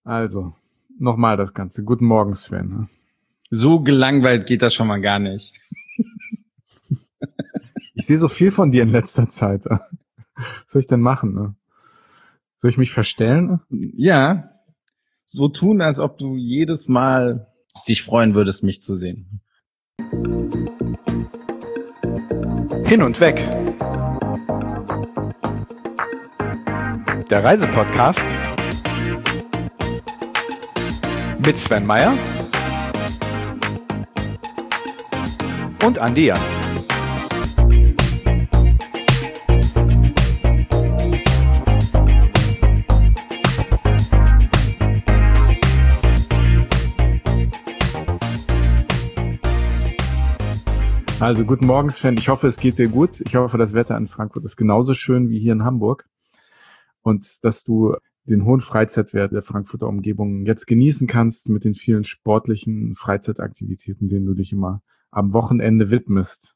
Also, nochmal das Ganze. Guten Morgen, Sven. So gelangweilt geht das schon mal gar nicht. Ich sehe so viel von dir in letzter Zeit. Was soll ich denn machen? Ne? Soll ich mich verstellen? Ja, so tun, als ob du jedes Mal dich freuen würdest, mich zu sehen. Hin und weg. Der Reisepodcast mit Sven Meyer und Andi Jans. Also, guten Morgen, Sven. Ich hoffe, es geht dir gut. Ich hoffe, das Wetter in Frankfurt ist genauso schön wie hier in Hamburg. Und dass du den hohen Freizeitwert der Frankfurter Umgebung jetzt genießen kannst mit den vielen sportlichen Freizeitaktivitäten, denen du dich immer am Wochenende widmest.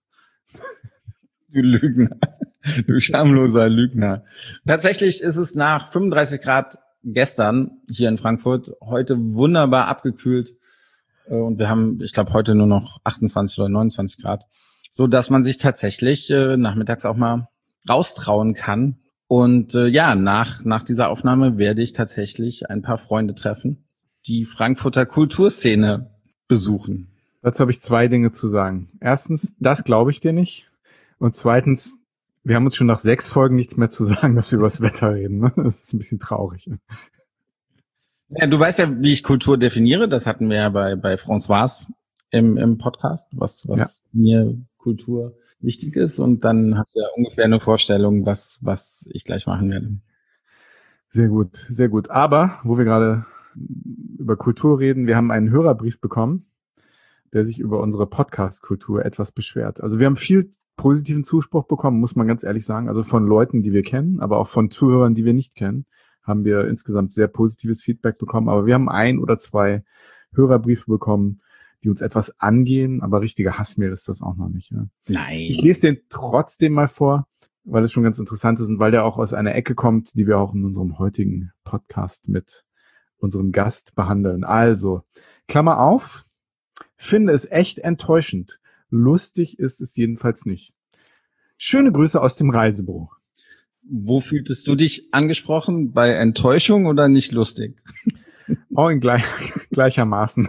Du Lügner. Du schamloser Lügner. Tatsächlich ist es nach 35 Grad gestern hier in Frankfurt heute wunderbar abgekühlt. Und wir haben, ich glaube, heute nur noch 28 oder 29 Grad, so dass man sich tatsächlich nachmittags auch mal raustrauen kann. Und nach dieser Aufnahme werde ich tatsächlich ein paar Freunde treffen, die Frankfurter Kulturszene besuchen. Dazu habe ich zwei Dinge zu sagen. Erstens, das glaube ich dir nicht. Und zweitens, wir haben uns schon nach 6 Folgen nichts mehr zu sagen, dass wir über das Wetter reden. Ne? Das ist ein bisschen traurig. Ja, du weißt ja, wie ich Kultur definiere. Das hatten wir ja bei François im Podcast, was mir Kultur wichtig ist. Und dann hast du ja ungefähr eine Vorstellung, was ich gleich machen werde. Sehr gut, sehr gut. Aber, wo wir gerade über Kultur reden, wir haben einen Hörerbrief bekommen, der sich über unsere Podcast-Kultur etwas beschwert. Also wir haben viel positiven Zuspruch bekommen, muss man ganz ehrlich sagen. Also von Leuten, die wir kennen, aber auch von Zuhörern, die wir nicht kennen, haben wir insgesamt sehr positives Feedback bekommen. Aber wir haben 1 oder 2 Hörerbriefe bekommen, die uns etwas angehen, aber richtiger Hassmail ist das auch noch nicht. Ja. Nein. Ich lese den trotzdem mal vor, weil es schon ganz interessant ist und weil der auch aus einer Ecke kommt, die wir auch in unserem heutigen Podcast mit unserem Gast behandeln. Also, Klammer auf, finde es echt enttäuschend. Lustig ist es jedenfalls nicht. Schöne Grüße aus dem Reisebüro. Wo fühltest du dich angesprochen? Bei Enttäuschung oder nicht lustig? Oh, gleichermaßen.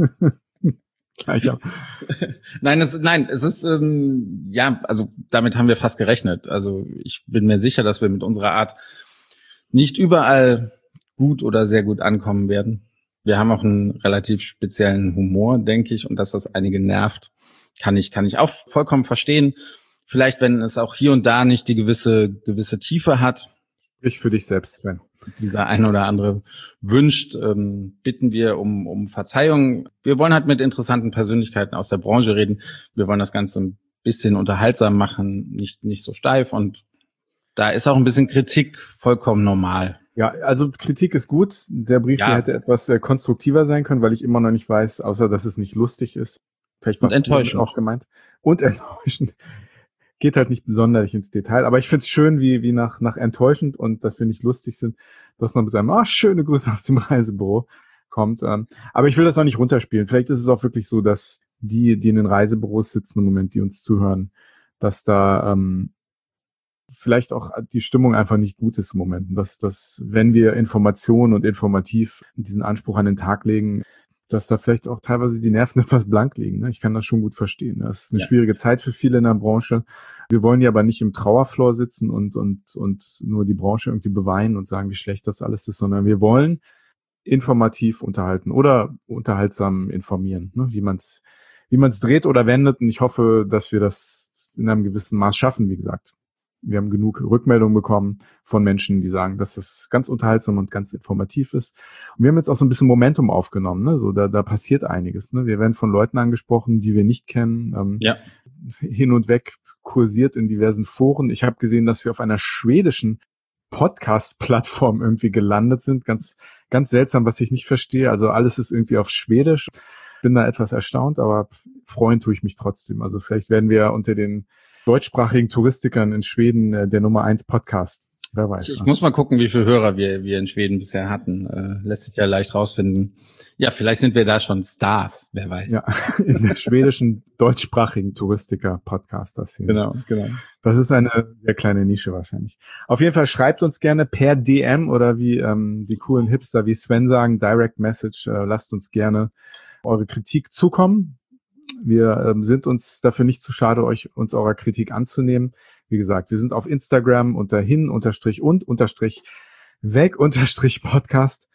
Nein, es ist also damit haben wir fast gerechnet. Also ich bin mir sicher, dass wir mit unserer Art nicht überall gut oder sehr gut ankommen werden. Wir haben auch einen relativ speziellen Humor, denke ich, und dass das einige nervt, kann ich auch vollkommen verstehen. Vielleicht, wenn es auch hier und da nicht die gewisse Tiefe hat. Sprich für dich selbst, Sven. Dieser ein oder andere wünscht, bitten wir um Verzeihung. Wir wollen halt mit interessanten Persönlichkeiten aus der Branche reden. Wir wollen das Ganze ein bisschen unterhaltsam machen, nicht so steif. Und da ist auch ein bisschen Kritik vollkommen normal. Ja, also Kritik ist gut. Der Brief hier hätte etwas konstruktiver sein können, weil ich immer noch nicht weiß, außer dass es nicht lustig ist. Vielleicht war es enttäuschend auch gemeint. Und enttäuschend. Geht halt nicht besonders ins Detail, aber ich find's schön, wie nach enttäuschend und dass wir nicht lustig sind, dass noch mit einem schöne Grüße aus dem Reisebüro kommt. Aber ich will das auch nicht runterspielen. Vielleicht ist es auch wirklich so, dass die in den Reisebüros sitzen im Moment, die uns zuhören, dass da vielleicht auch die Stimmung einfach nicht gut ist im Moment. Und dass wenn wir Information und informativ diesen Anspruch an den Tag legen, dass da vielleicht auch teilweise die Nerven etwas blank liegen. Ne? Ich kann das schon gut verstehen. Das ist eine schwierige Zeit für viele in der Branche. Wir wollen ja aber nicht im Trauerflor sitzen und nur die Branche irgendwie beweinen und sagen, wie schlecht das alles ist, sondern wir wollen informativ unterhalten oder unterhaltsam informieren, ne? Wie man's dreht oder wendet. Und ich hoffe, dass wir das in einem gewissen Maß schaffen, wie gesagt. Wir haben genug Rückmeldungen bekommen von Menschen, die sagen, dass das ganz unterhaltsam und ganz informativ ist. Und wir haben jetzt auch so ein bisschen Momentum aufgenommen. Ne? So, da passiert einiges. Ne? Wir werden von Leuten angesprochen, die wir nicht kennen. Hin und weg kursiert in diversen Foren. Ich habe gesehen, dass wir auf einer schwedischen Podcast-Plattform irgendwie gelandet sind. Ganz, ganz seltsam, was ich nicht verstehe. Also alles ist irgendwie auf Schwedisch. Bin da etwas erstaunt, aber freuen tue ich mich trotzdem. Also vielleicht werden wir unter den deutschsprachigen Touristikern in Schweden der Nummer 1 Podcast. Wer weiß. Ich muss mal gucken, wie viele Hörer wir in Schweden bisher hatten. Lässt sich ja leicht rausfinden. Ja, vielleicht sind wir da schon Stars, wer weiß. Ja, in der schwedischen deutschsprachigen Touristiker-Podcast das hier. Genau. Das ist eine sehr kleine Nische wahrscheinlich. Auf jeden Fall schreibt uns gerne per DM oder wie die coolen Hipster wie Sven sagen, Direct Message. Lasst uns gerne eure Kritik zukommen. Wir sind uns dafür nicht zu schade, uns eurer Kritik anzunehmen. Wie gesagt, wir sind auf Instagram unter hin_und_weg_podcast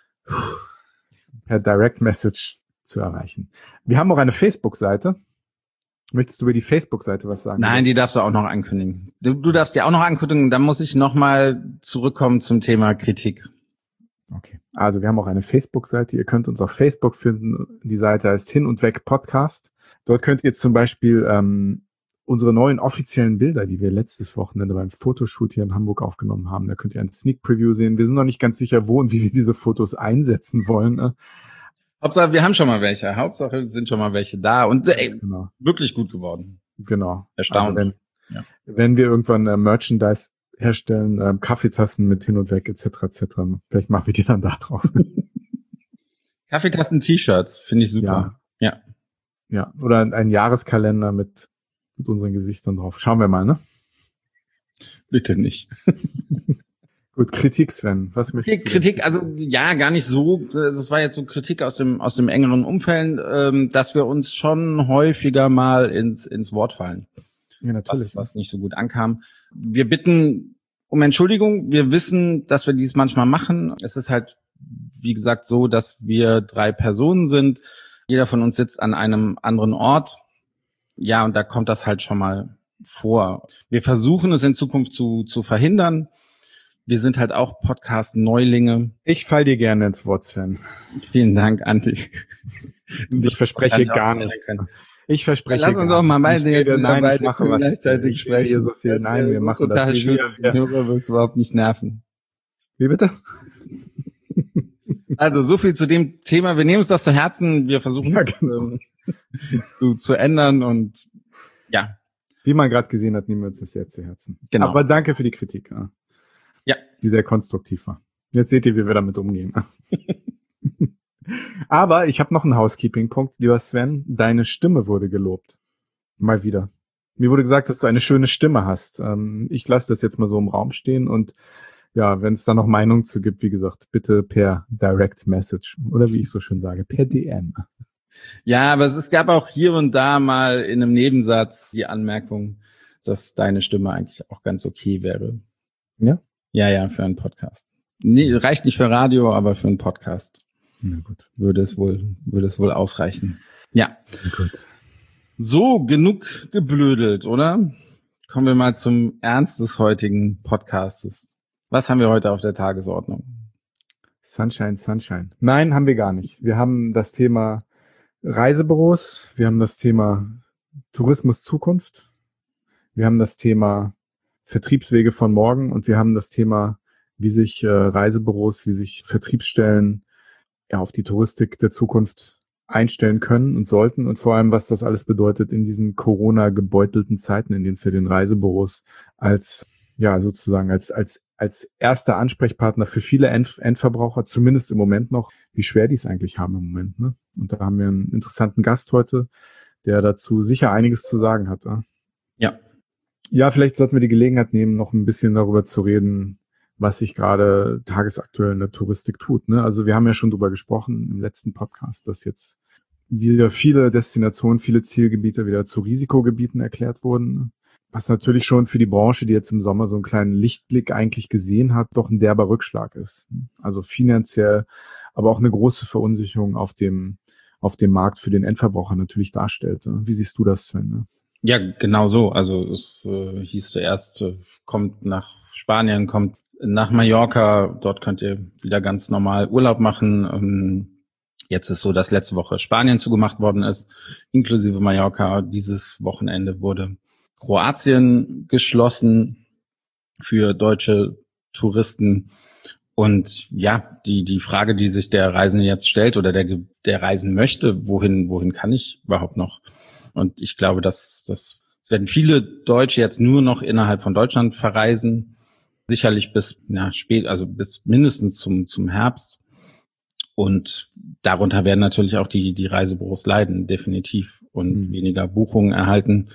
per Direct Message zu erreichen. Wir haben auch eine Facebook-Seite. Möchtest du über die Facebook-Seite was sagen? Nein, die darfst du auch noch ankündigen. Du darfst die auch noch ankündigen, dann muss ich nochmal zurückkommen zum Thema Kritik. Okay, also wir haben auch eine Facebook-Seite. Ihr könnt uns auf Facebook finden. Die Seite heißt Hin und Weg Podcast. Dort könnt ihr zum Beispiel unsere neuen offiziellen Bilder, die wir letztes Wochenende beim Fotoshoot hier in Hamburg aufgenommen haben, da könnt ihr ein Sneak Preview sehen. Wir sind noch nicht ganz sicher, wo und wie wir diese Fotos einsetzen wollen. Ne? Hauptsache, wir haben schon mal welche. Hauptsache, sind schon mal welche da. Und genau. Wirklich gut geworden. Genau. Erstaunt. Also wenn wir irgendwann Merchandise herstellen, Kaffeetassen mit Hin und Weg etc. Vielleicht machen wir die dann da drauf. Kaffeetassen-T-Shirts, finde ich super. Ja, oder ein Jahreskalender mit unseren Gesichtern drauf. Schauen wir mal, ne? Bitte nicht. Gut, Kritik, Sven. Was möchtest du? Kritik, also ja, gar nicht so. Es war jetzt so Kritik aus dem engeren Umfeld, dass wir uns schon häufiger mal ins Wort fallen. Ja, natürlich. Was nicht so gut ankam. Wir bitten um Entschuldigung. Wir wissen, dass wir dies manchmal machen. Es ist halt, wie gesagt, so, dass wir 3 Personen sind. Jeder von uns sitzt an einem anderen Ort. Ja, und da kommt das halt schon mal vor. Wir versuchen es in Zukunft zu verhindern. Wir sind halt auch Podcast-Neulinge. Ich fall dir gerne ins Wort, Sven. Vielen Dank, Andi. Ich verspreche gar nichts. Ich verspreche Lass uns doch mal beide gleichzeitig sprechen. So viel. Nein, wir machen das nicht. Der Hörer wird es überhaupt nicht nerven. Wie bitte? Also, so viel zu dem Thema. Wir nehmen uns das zu Herzen. Wir versuchen es zu ändern und ja. Wie man gerade gesehen hat, nehmen wir uns das sehr zu Herzen. Genau. Aber danke für die Kritik. Ja. Die sehr konstruktiv war. Jetzt seht ihr, wie wir damit umgehen. Aber ich habe noch einen Housekeeping-Punkt, lieber Sven. Deine Stimme wurde gelobt. Mal wieder. Mir wurde gesagt, dass du eine schöne Stimme hast. Ich lasse das jetzt mal so im Raum stehen und ja, wenn es da noch Meinungen zu gibt, wie gesagt, bitte per Direct Message oder wie ich so schön sage, per DM. Ja, aber es gab auch hier und da mal in einem Nebensatz die Anmerkung, dass deine Stimme eigentlich auch ganz okay wäre. Ja? Ja, für einen Podcast. Nee, reicht nicht für Radio, aber für einen Podcast. Na gut. Würde es wohl ausreichen. Ja. Gut. So, genug geblödelt, oder? Kommen wir mal zum Ernst des heutigen Podcastes. Was haben wir heute auf der Tagesordnung? Sunshine. Nein, haben wir gar nicht. Wir haben das Thema Reisebüros, wir haben das Thema Tourismus Zukunft, wir haben das Thema Vertriebswege von morgen und wir haben das Thema, wie sich Reisebüros, wie sich Vertriebsstellen auf die Touristik der Zukunft einstellen können und sollten und vor allem, was das alles bedeutet in diesen Corona-gebeutelten Zeiten, in denen es ja den Reisebüros als erster Ansprechpartner für viele Endverbraucher, zumindest im Moment noch, wie schwer die es eigentlich haben im Moment. Ne? Und da haben wir einen interessanten Gast heute, der dazu sicher einiges zu sagen hat. Ja. Ja, vielleicht sollten wir die Gelegenheit nehmen, noch ein bisschen darüber zu reden, was sich gerade tagesaktuell in der Touristik tut. Ne? Also wir haben ja schon drüber gesprochen im letzten Podcast, dass jetzt wieder viele Destinationen, viele Zielgebiete wieder zu Risikogebieten erklärt wurden. Ne? Was natürlich schon für die Branche, die jetzt im Sommer so einen kleinen Lichtblick eigentlich gesehen hat, doch ein derber Rückschlag ist. Also finanziell, aber auch eine große Verunsicherung auf dem Markt für den Endverbraucher natürlich darstellt. Wie siehst du das, Sven? Ja, genau so. Also es hieß zuerst, kommt nach Spanien, kommt nach Mallorca, dort könnt ihr wieder ganz normal Urlaub machen. Jetzt ist so, dass letzte Woche Spanien zugemacht worden ist, inklusive Mallorca. Dieses Wochenende wurde Kroatien geschlossen für deutsche Touristen. Und ja, die Frage, die sich der Reisende jetzt stellt oder der reisen möchte, wohin kann ich überhaupt noch? Und ich glaube, dass werden viele Deutsche jetzt nur noch innerhalb von Deutschland verreisen. sicherlich bis bis mindestens zum Herbst. Und darunter werden natürlich auch die Reisebüros leiden, definitiv, und weniger Buchungen erhalten,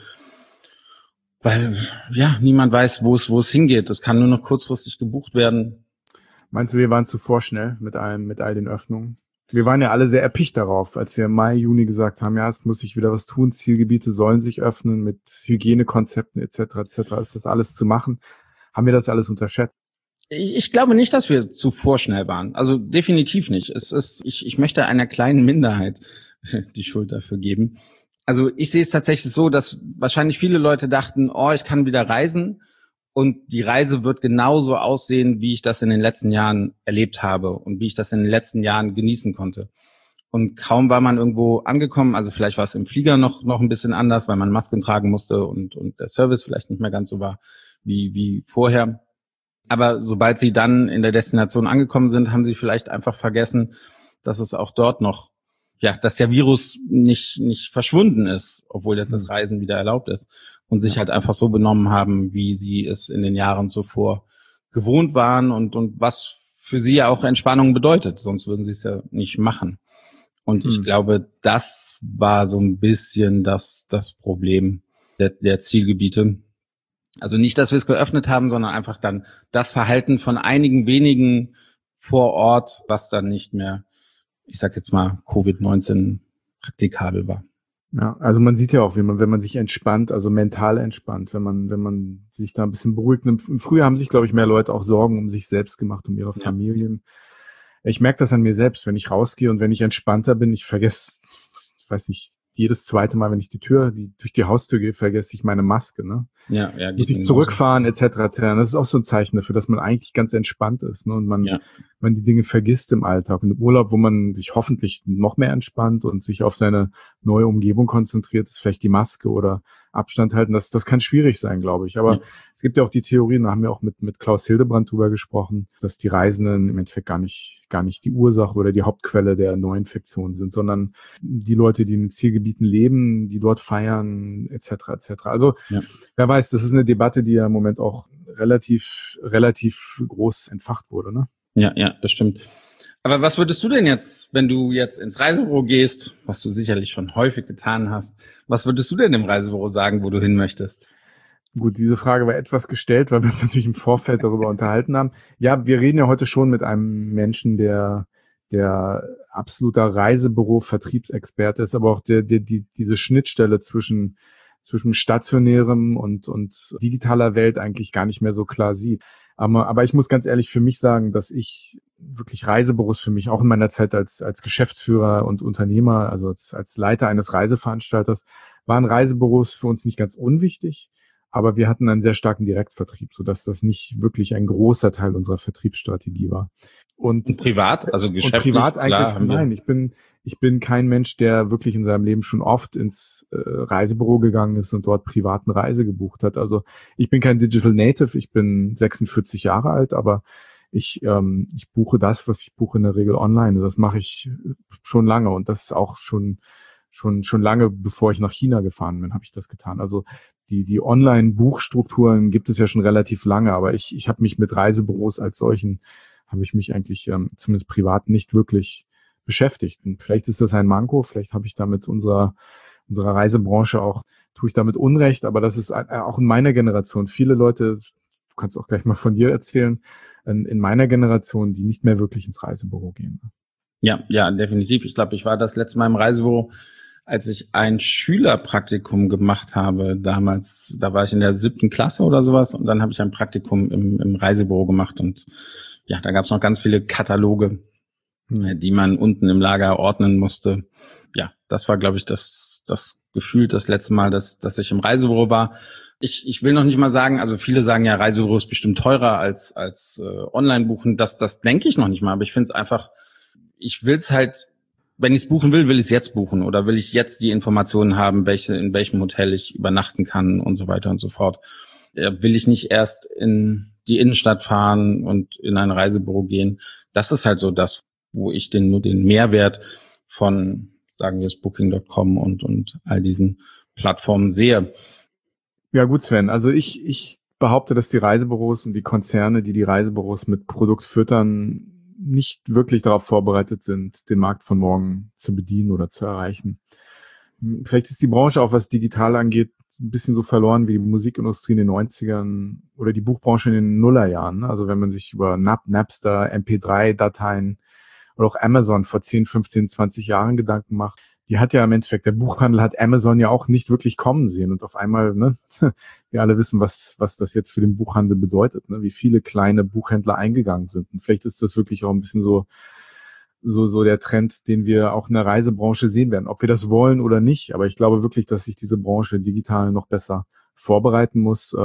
weil niemand weiß, wo es hingeht. Es kann nur noch kurzfristig gebucht werden. Meinst du, wir waren zu vorschnell mit all den Öffnungen? Wir waren ja alle sehr erpicht darauf, als wir im Mai, Juni gesagt haben, ja, es muss sich wieder was tun, Zielgebiete sollen sich öffnen mit Hygienekonzepten etc. Ist das alles zu machen? Haben wir das alles unterschätzt? Ich glaube nicht, dass wir zu vorschnell waren. Also definitiv nicht. Ich möchte einer kleinen Minderheit die Schuld dafür geben. Also ich sehe es tatsächlich so, dass wahrscheinlich viele Leute dachten, ich kann wieder reisen und die Reise wird genauso aussehen, wie ich das in den letzten Jahren erlebt habe und wie ich das in den letzten Jahren genießen konnte. Und kaum war man irgendwo angekommen, also vielleicht war es im Flieger noch ein bisschen anders, weil man Masken tragen musste und der Service vielleicht nicht mehr ganz so war wie vorher. Aber sobald sie dann in der Destination angekommen sind, haben sie vielleicht einfach vergessen, dass es auch dort noch, dass der Virus nicht verschwunden ist, obwohl jetzt das Reisen wieder erlaubt ist, und sich halt einfach so benommen haben, wie sie es in den Jahren zuvor gewohnt waren und was für sie ja auch Entspannung bedeutet, sonst würden sie es ja nicht machen. Und ich glaube, das war so ein bisschen das Problem der Zielgebiete. Also nicht, dass wir es geöffnet haben, sondern einfach dann das Verhalten von einigen wenigen vor Ort, was dann nicht mehr, ich sag jetzt mal, Covid-19 praktikabel war. Ja, also man sieht ja auch, wenn man sich entspannt, also mental entspannt, wenn man sich da ein bisschen beruhigt. Im Frühjahr haben sich, glaube ich, mehr Leute auch Sorgen um sich selbst gemacht, um ihre Familien. Ich merke das an mir selbst, wenn ich rausgehe und wenn ich entspannter bin, ich vergesse, ich weiß nicht, jedes zweite Mal, wenn ich durch die Haustür gehe, vergesse ich meine Maske, ne? Muss ich zurückfahren, etc. Das ist auch so ein Zeichen dafür, dass man eigentlich ganz entspannt ist, ne? Und man die Dinge vergisst im Alltag. Und im Urlaub, wo man sich hoffentlich noch mehr entspannt und sich auf seine neue Umgebung konzentriert, ist vielleicht die Maske oder Abstand halten. Das kann schwierig sein, glaube ich. Aber es gibt ja auch die Theorien, da haben wir auch mit Klaus Hildebrand drüber gesprochen, dass die Reisenden im Endeffekt gar nicht die Ursache oder die Hauptquelle der Neuinfektion sind, sondern die Leute, die in den Zielgebieten leben, die dort feiern, etc. Also wer weiß, das ist eine Debatte, die ja im Moment auch relativ groß entfacht wurde, ne? Ja, das stimmt. Aber was würdest du denn jetzt, wenn du jetzt ins Reisebüro gehst, was du sicherlich schon häufig getan hast, was würdest du denn im Reisebüro sagen, wo du hin möchtest? Gut, diese Frage war etwas gestellt, weil wir uns natürlich im Vorfeld darüber unterhalten haben. Ja, wir reden ja heute schon mit einem Menschen, der absoluter Reisebüro-Vertriebsexperte ist, aber auch diese Schnittstelle zwischen stationärem und digitaler Welt eigentlich gar nicht mehr so klar sieht. Aber ich muss ganz ehrlich für mich sagen, dass ich wirklich Reisebüros für mich, auch in meiner Zeit als Geschäftsführer und Unternehmer, also als Leiter eines Reiseveranstalters, waren Reisebüros für uns nicht ganz unwichtig, aber wir hatten einen sehr starken Direktvertrieb, sodass das nicht wirklich ein großer Teil unserer Vertriebsstrategie war. Und privat, also geschäftlich? Und privat eigentlich, nein, ich bin kein Mensch, der wirklich in seinem Leben schon oft ins Reisebüro gegangen ist und dort privaten Reise gebucht hat. Also ich bin kein Digital Native, ich bin 46 Jahre alt, aber ich buche das, was ich buche in der Regel online. Das mache ich schon lange und das ist auch schon lange, bevor ich nach China gefahren bin, habe ich das getan. Also die Online-Buchstrukturen gibt es ja schon relativ lange, aber ich habe mich mit Reisebüros als solchen, habe ich mich eigentlich zumindest privat nicht wirklich beschäftigt. Und vielleicht ist das ein Manko, vielleicht habe ich damit unserer Reisebranche tue ich damit Unrecht, aber das ist auch in meiner Generation viele Leute, du kannst auch gleich mal von dir erzählen, in meiner Generation, die nicht mehr wirklich ins Reisebüro gehen. Ja, definitiv. Ich glaube, ich war das letzte Mal im Reisebüro, als ich ein Schülerpraktikum gemacht habe damals. Da war ich in der 7. Klasse oder sowas und dann habe ich ein Praktikum im Reisebüro gemacht und ja, da gab es noch ganz viele Kataloge, die man unten im Lager ordnen musste. Ja, das war, glaube ich, das Gefühl das letzte Mal, dass ich im Reisebüro war. Ich will noch nicht mal sagen, also viele sagen ja, Reisebüro ist bestimmt teurer als Online-Buchen. Das denke ich noch nicht mal, aber ich finde es einfach, ich will es halt, wenn ich es buchen will ich es jetzt buchen oder will ich jetzt die Informationen haben, in welchem Hotel ich übernachten kann und so weiter und so fort. Will ich nicht erst in die Innenstadt fahren und in ein Reisebüro gehen. Das ist halt so das, wo ich nur den Mehrwert von, sagen wir es, Booking.com und all diesen Plattformen sehe. Ja gut, Sven, also ich behaupte, dass die Reisebüros und die Konzerne, die Reisebüros mit Produkt füttern, nicht wirklich darauf vorbereitet sind, den Markt von morgen zu bedienen oder zu erreichen. Vielleicht ist die Branche auch, was digital angeht, ein bisschen so verloren wie die Musikindustrie in den 90ern oder die Buchbranche in den Nullerjahren. Also wenn man sich über Napster, MP3-Dateien oder auch Amazon vor 10, 15, 20 Jahren Gedanken macht, die hat ja im Endeffekt, der Buchhandel hat Amazon ja auch nicht wirklich kommen sehen. Und auf einmal, ne, wir alle wissen, was das jetzt für den Buchhandel bedeutet, ne, wie viele kleine Buchhändler eingegangen sind. Und vielleicht ist das wirklich auch ein bisschen so der Trend, den wir auch in der Reisebranche sehen werden, ob wir das wollen oder nicht. Aber ich glaube wirklich, dass sich diese Branche digital noch besser vorbereiten muss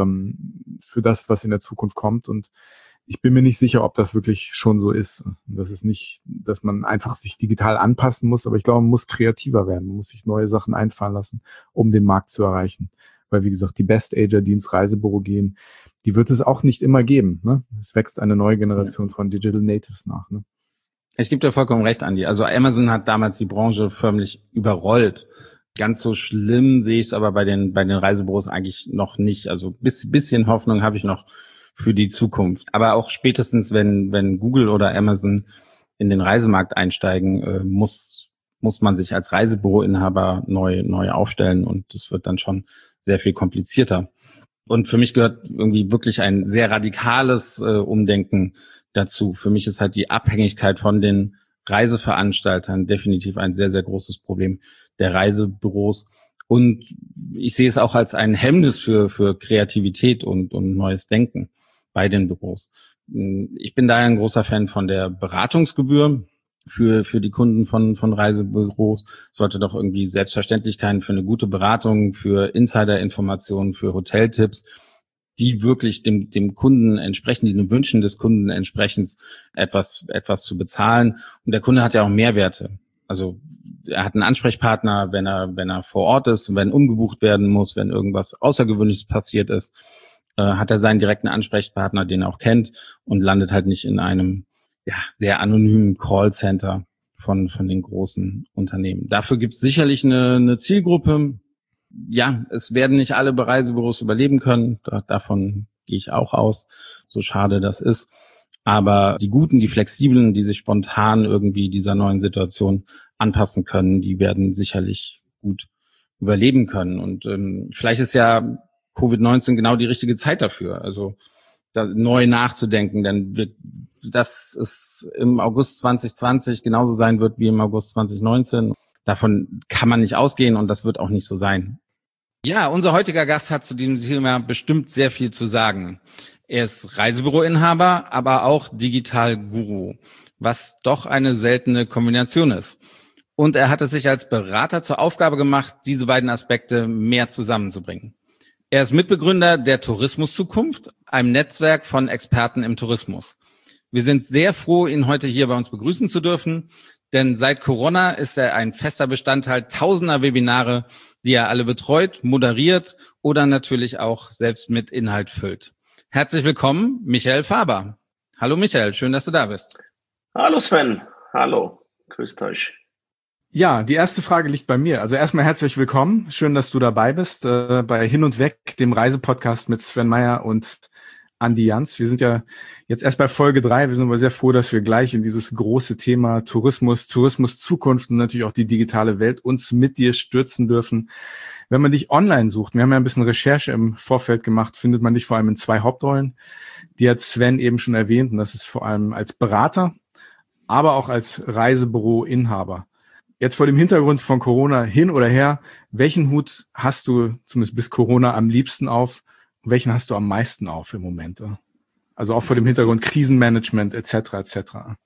für das, was in der Zukunft kommt. Und ich bin mir nicht sicher, ob das wirklich schon so ist. Das ist nicht, dass man einfach sich digital anpassen muss, aber ich glaube, man muss kreativer werden. Man muss sich neue Sachen einfallen lassen, um den Markt zu erreichen. Weil, wie gesagt, die Best-Ager, die ins Reisebüro gehen, die wird es auch nicht immer geben. Ne? Es wächst eine neue Generation von Digital Natives nach. Ne? Ich gebe dir vollkommen recht, Andi. Also Amazon hat damals die Branche förmlich überrollt. Ganz so schlimm sehe ich es aber bei den Reisebüros eigentlich noch nicht. Also bisschen Hoffnung habe ich noch für die Zukunft. Aber auch spätestens, wenn Google oder Amazon in den Reisemarkt einsteigen, muss man sich als Reisebüroinhaber neu aufstellen und das wird dann schon sehr viel komplizierter. Und für mich gehört irgendwie wirklich ein sehr radikales Umdenken dazu. Für mich ist halt die Abhängigkeit von den Reiseveranstaltern definitiv ein sehr, sehr großes Problem der Reisebüros. Und ich sehe es auch als ein Hemmnis für Kreativität und neues Denken bei den Büros. Ich bin daher ein großer Fan von der Beratungsgebühr für die Kunden von Reisebüros. Sollte doch irgendwie Selbstverständlichkeiten für eine gute Beratung, für Insider-Informationen, für Hoteltipps, die wirklich dem Kunden entsprechen, die den Wünschen des Kunden entsprechend etwas zu bezahlen. Und der Kunde hat ja auch Mehrwerte. Also er hat einen Ansprechpartner, wenn er vor Ort ist, wenn umgebucht werden muss, wenn irgendwas Außergewöhnliches passiert ist, hat er seinen direkten Ansprechpartner, den er auch kennt und landet halt nicht in einem sehr anonymen Callcenter von den großen Unternehmen. Dafür gibt es sicherlich eine Zielgruppe. Ja, es werden nicht alle Reisebüros überleben können. Davon gehe ich auch aus, so schade das ist. Aber die Guten, die Flexiblen, die sich spontan irgendwie dieser neuen Situation anpassen können, die werden sicherlich gut überleben können. Und vielleicht ist ja Covid-19 genau die richtige Zeit dafür, also da neu nachzudenken, denn dass es im August 2020 genauso sein wird wie im August 2019. Davon kann man nicht ausgehen und das wird auch nicht so sein. Ja, unser heutiger Gast hat zu diesem Thema bestimmt sehr viel zu sagen. Er ist Reisebüroinhaber, aber auch Digital-Guru, was doch eine seltene Kombination ist. Und er hat es sich als Berater zur Aufgabe gemacht, diese beiden Aspekte mehr zusammenzubringen. Er ist Mitbegründer der Tourismuszukunft, einem Netzwerk von Experten im Tourismus. Wir sind sehr froh, ihn heute hier bei uns begrüßen zu dürfen, denn seit Corona ist er ein fester Bestandteil tausender Webinare, die er alle betreut, moderiert oder natürlich auch selbst mit Inhalt füllt. Herzlich willkommen, Michael Faber. Hallo Michael, schön, dass du da bist. Hallo Sven, hallo, grüßt euch. Ja, die erste Frage liegt bei mir. Also erstmal herzlich willkommen. Schön, dass du dabei bist bei Hin und Weg, dem Reisepodcast mit Sven Meyer und Andi Jans. Wir sind ja jetzt erst bei Folge 3. Wir sind aber sehr froh, dass wir gleich in dieses große Thema Tourismus, Zukunft und natürlich auch die digitale Welt uns mit dir stürzen dürfen. Wenn man dich online sucht, wir haben ja ein bisschen Recherche im Vorfeld gemacht, findet man dich vor allem in 2 Hauptrollen. Die hat Sven eben schon erwähnt und das ist vor allem als Berater, aber auch als Reisebüroinhaber. Jetzt vor dem Hintergrund von Corona hin oder her, welchen Hut hast du zumindest bis Corona am liebsten auf und welchen hast du am meisten auf im Moment? Also auch vor dem Hintergrund Krisenmanagement etc. etc.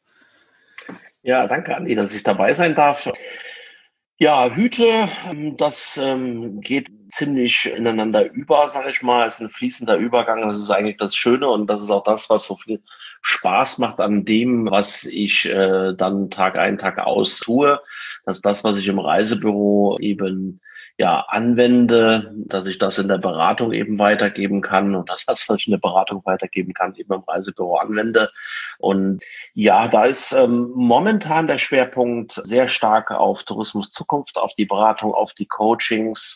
Ja, danke Andi, dass ich dabei sein darf. Ja, Hüte, das geht ziemlich ineinander über, sage ich mal. Es ist ein fließender Übergang. Das ist eigentlich das Schöne und das ist auch das, was so viel Spaß macht an dem, was ich dann Tag ein, Tag aus tue. Das ist das, was ich im Reisebüro eben anwende, dass ich das in der Beratung eben weitergeben kann und das, was ich in der Beratung weitergeben kann, eben im Reisebüro anwende. Und ja, da ist momentan der Schwerpunkt sehr stark auf Tourismuszukunft, auf die Beratung, auf die Coachings,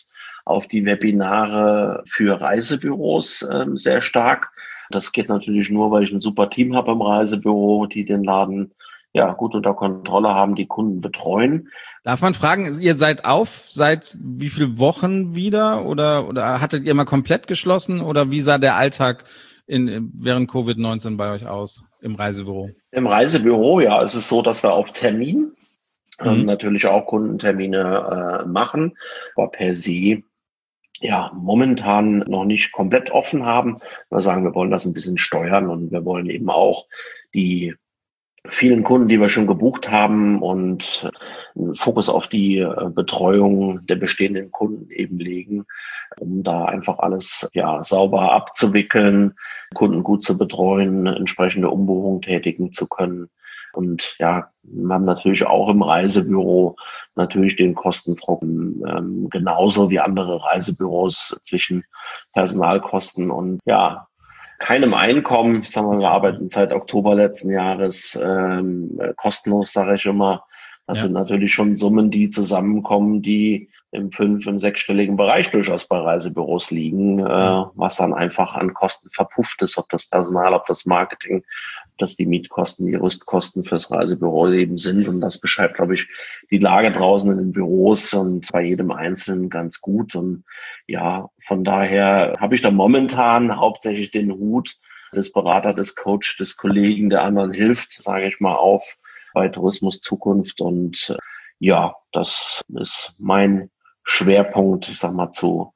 auf die Webinare für Reisebüros sehr stark. Das geht natürlich nur, weil ich ein super Team habe im Reisebüro, die den Laden ja gut unter Kontrolle haben, die Kunden betreuen. Darf man fragen, ihr seid seit wie vielen Wochen wieder oder hattet ihr mal komplett geschlossen oder wie sah der Alltag während Covid-19 bei euch aus im Reisebüro? Im Reisebüro, ja, ist es so, dass wir auf Termin natürlich auch Kundentermine machen, aber per se ja momentan noch nicht komplett offen haben. Wir sagen, wir wollen das ein bisschen steuern und wir wollen eben auch die vielen Kunden, die wir schon gebucht haben und einen Fokus auf die Betreuung der bestehenden Kunden eben legen, um da einfach alles ja sauber abzuwickeln, Kunden gut zu betreuen, entsprechende Umbuchungen tätigen zu können. Und ja, wir haben natürlich auch im Reisebüro natürlich den Kostendruck, genauso wie andere Reisebüros zwischen Personalkosten und ja, keinem Einkommen. Ich sage mal, wir arbeiten seit Oktober letzten Jahres kostenlos, sage ich immer. Das sind natürlich schon Summen, die zusammenkommen, die im 5- und 6-stelligen Bereich durchaus bei Reisebüros liegen, was dann einfach an Kosten verpufft ist, ob das Personal, ob das Marketing, ob das die Mietkosten, die Rüstkosten fürs Reisebüro eben sind. Und das beschreibt, glaube ich, die Lage draußen in den Büros und bei jedem Einzelnen ganz gut. Und ja, von daher habe ich da momentan hauptsächlich den Hut des Berater, des Coach, des Kollegen, der anderen hilft, sage ich mal, auf bei Tourismus Zukunft. Und ja, das ist mein Schwerpunkt, ich sag mal, zu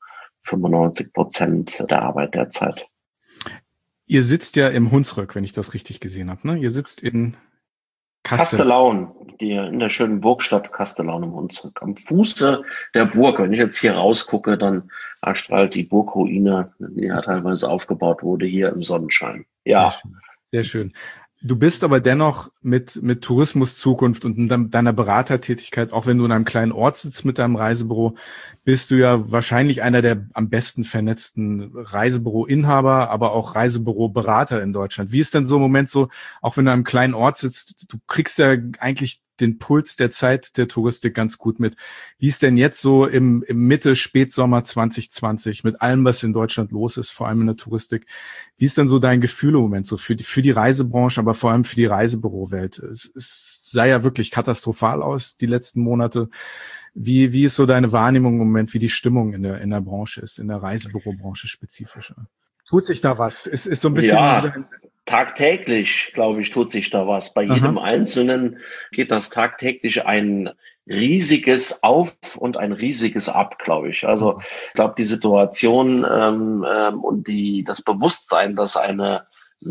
95% der Arbeit derzeit. Ihr sitzt ja im Hunsrück, wenn ich das richtig gesehen habe, ne? Ihr sitzt in Castellaun, in der schönen Burgstadt Castellaun im Hunsrück. Am Fuße der Burg. Wenn ich jetzt hier rausgucke, dann erstrahlt die Burgruine, die ja teilweise aufgebaut wurde, hier im Sonnenschein. Ja. Sehr schön. Sehr schön. Du bist aber dennoch mit Tourismus Zukunft und deiner Beratertätigkeit, auch wenn du in einem kleinen Ort sitzt mit deinem Reisebüro, bist du ja wahrscheinlich einer der am besten vernetzten Reisebüro-Inhaber, aber auch Reisebüro-Berater in Deutschland. Wie ist denn so im Moment so, auch wenn du in einem kleinen Ort sitzt, du kriegst ja eigentlich den Puls der Zeit der Touristik ganz gut mit. Wie ist denn jetzt so im Mitte, Spätsommer 2020 mit allem, was in Deutschland los ist, vor allem in der Touristik? Wie ist denn so dein Gefühl im Moment so für die Reisebranche, aber vor allem für die Reisebürowelt? Es sah ja wirklich katastrophal aus die letzten Monate. Wie ist so deine Wahrnehmung im Moment, wie die Stimmung in der Branche ist, in der Reisebürobranche spezifisch? Tut sich da was? Ist so ein bisschen... Ja. Tagtäglich, glaube ich, tut sich da was. Bei jedem Einzelnen geht das tagtäglich ein riesiges Auf und ein riesiges Ab, glaube ich. Also ich glaube, die Situation und das Bewusstsein, dass eine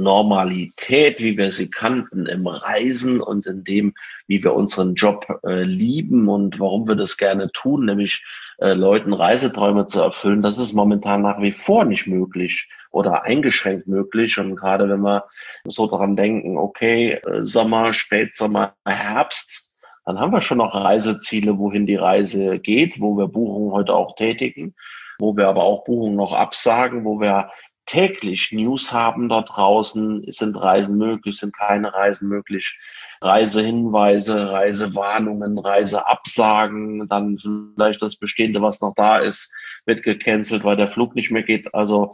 Normalität, wie wir sie kannten im Reisen und in dem, wie wir unseren Job lieben und warum wir das gerne tun, nämlich Leuten Reiseträume zu erfüllen, das ist momentan nach wie vor nicht möglich oder eingeschränkt möglich. Und gerade wenn wir so daran denken, okay, Sommer, Spätsommer, Herbst, dann haben wir schon noch Reiseziele, wohin die Reise geht, wo wir Buchungen heute auch tätigen, wo wir aber auch Buchungen noch absagen, wo wir täglich News haben dort draußen, sind Reisen möglich, sind keine Reisen möglich, Reisehinweise, Reisewarnungen, Reiseabsagen, dann vielleicht das Bestehende, was noch da ist, wird gecancelt, weil der Flug nicht mehr geht. Also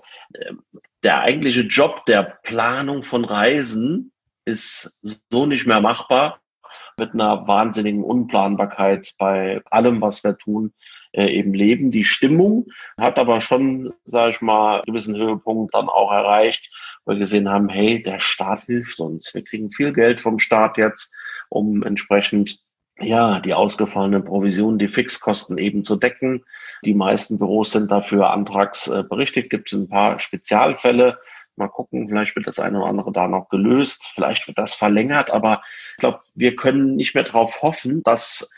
der eigentliche Job der Planung von Reisen ist so nicht mehr machbar, mit einer wahnsinnigen Unplanbarkeit bei allem, was wir tun, eben leben. Die Stimmung hat aber schon, sage ich mal, einen gewissen Höhepunkt dann auch erreicht, weil wir gesehen haben, hey, der Staat hilft uns. Wir kriegen viel Geld vom Staat jetzt, um entsprechend ja die ausgefallenen Provisionen, die Fixkosten eben zu decken. Die meisten Büros sind dafür antragsberechtigt. Gibt es ein paar Spezialfälle. Mal gucken, vielleicht wird das eine oder andere da noch gelöst. Vielleicht wird das verlängert. Aber ich glaube, wir können nicht mehr darauf hoffen, dass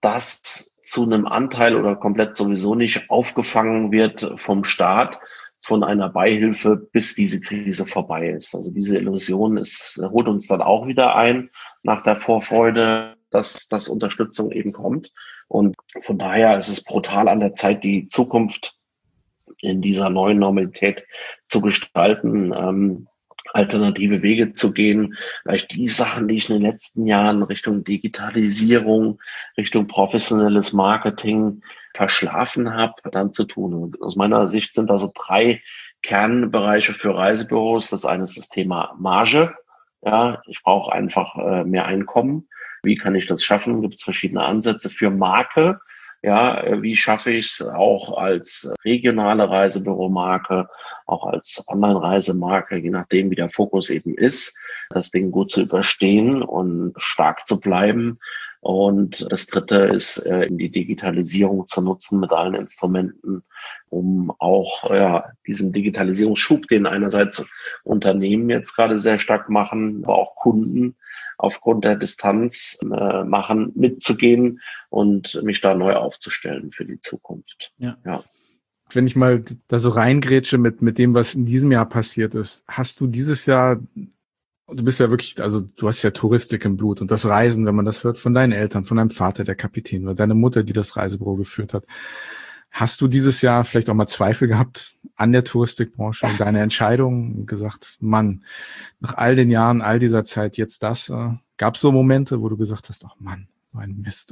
das zu einem Anteil oder komplett sowieso nicht aufgefangen wird vom Staat, von einer Beihilfe, bis diese Krise vorbei ist. Also diese Illusion holt uns dann auch wieder ein nach der Vorfreude, dass Unterstützung eben kommt. Und von daher ist es brutal an der Zeit, die Zukunft in dieser neuen Normalität zu gestalten. alternative Wege zu gehen, vielleicht die Sachen, die ich in den letzten Jahren Richtung Digitalisierung, Richtung professionelles Marketing verschlafen habe, dann zu tun. Und aus meiner Sicht sind da so 3 Kernbereiche für Reisebüros. Das eine ist das Thema Marge. Ja, ich brauche einfach mehr Einkommen. Wie kann ich das schaffen? Gibt es verschiedene Ansätze für Marke. Ja, wie schaffe ich es auch als regionale Reisebüromarke, auch als Online-Reisemarke, je nachdem, wie der Fokus eben ist, das Ding gut zu überstehen und stark zu bleiben. Und das Dritte ist, in die Digitalisierung zu nutzen mit allen Instrumenten, um auch diesen Digitalisierungsschub, den einerseits Unternehmen jetzt gerade sehr stark machen, aber auch Kunden aufgrund der Distanz machen, mitzugehen und mich da neu aufzustellen für die Zukunft. Ja. Wenn ich mal da so reingrätsche mit dem, was in diesem Jahr passiert ist, hast du dieses Jahr, du bist ja wirklich, also du hast ja Touristik im Blut und das Reisen, wenn man das hört, von deinen Eltern, von deinem Vater, der Kapitän, oder deine Mutter, die das Reisebüro geführt hat. Hast du dieses Jahr vielleicht auch mal Zweifel gehabt an der Touristikbranche und deine Entscheidung gesagt, Mann, nach all den Jahren, all dieser Zeit jetzt das? Gab es so Momente, wo du gesagt hast, ach Mann, mein Mist.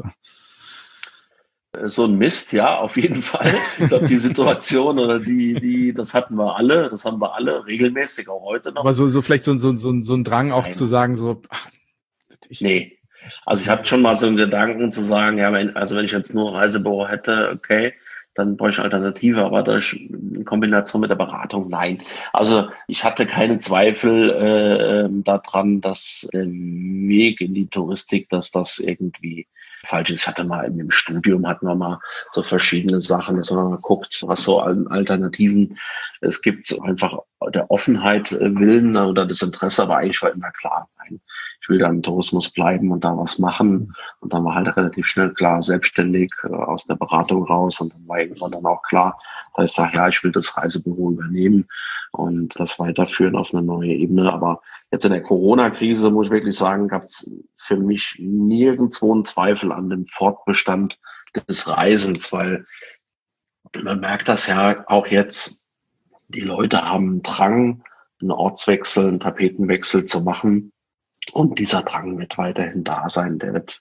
So ein Mist, ja, auf jeden Fall. Ich glaube, die Situation oder das hatten wir alle, das haben wir alle regelmäßig, auch heute noch. Aber so vielleicht so ein Drang auch zu sagen, so, nee. Also ich hatte schon mal so einen Gedanken zu sagen, ja, wenn ich jetzt nur Reisebüro hätte, okay, dann bräuchte ich Alternative, aber durch in Kombination mit der Beratung, nein. Also ich hatte keine Zweifel daran, dass der Weg in die Touristik, dass das irgendwie falsch ist. Ich hatte mal in dem Studium, hatten wir mal so verschiedene Sachen, dass man mal guckt, was so an Alternativen es gibt, einfach der Offenheit willen oder das Interesse, aber eigentlich war immer klar, nein, ich will da im Tourismus bleiben und da was machen. Und dann war halt relativ schnell klar, selbstständig aus der Beratung raus. Und dann war irgendwann dann auch klar, dass ich sage, ja, ich will das Reisebüro übernehmen und das weiterführen auf eine neue Ebene. Aber jetzt in der Corona-Krise, muss ich wirklich sagen, gab es für mich nirgendwo einen Zweifel an dem Fortbestand des Reisens, weil man merkt das ja auch jetzt, die Leute haben einen Drang, einen Ortswechsel, einen Tapetenwechsel zu machen. Und dieser Drang wird weiterhin da sein. Der wird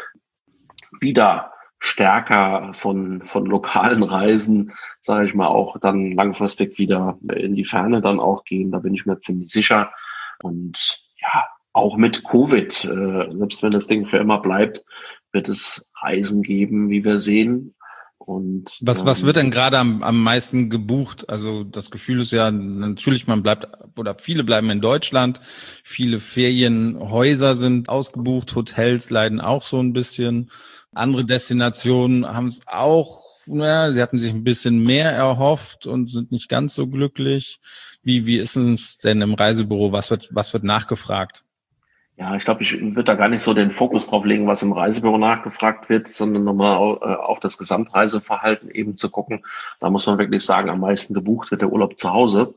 wieder stärker von lokalen Reisen, sage ich mal, auch dann langfristig wieder in die Ferne dann auch gehen. Da bin ich mir ziemlich sicher. Und ja, auch mit Covid, selbst wenn das Ding für immer bleibt, wird es Reisen geben, wie wir sehen. Und was wird denn gerade am meisten gebucht? Also das Gefühl ist ja natürlich, man bleibt oder viele bleiben in Deutschland, viele Ferienhäuser sind ausgebucht, Hotels leiden auch so ein bisschen. Andere Destinationen haben es auch, sie hatten sich ein bisschen mehr erhofft und sind nicht ganz so glücklich. Wie ist es denn im Reisebüro? Was wird nachgefragt? Ja, ich glaube, ich würde da gar nicht so den Fokus drauf legen, was im Reisebüro nachgefragt wird, sondern nochmal auf das Gesamtreiseverhalten eben zu gucken. Da muss man wirklich sagen, am meisten gebucht wird der Urlaub zu Hause.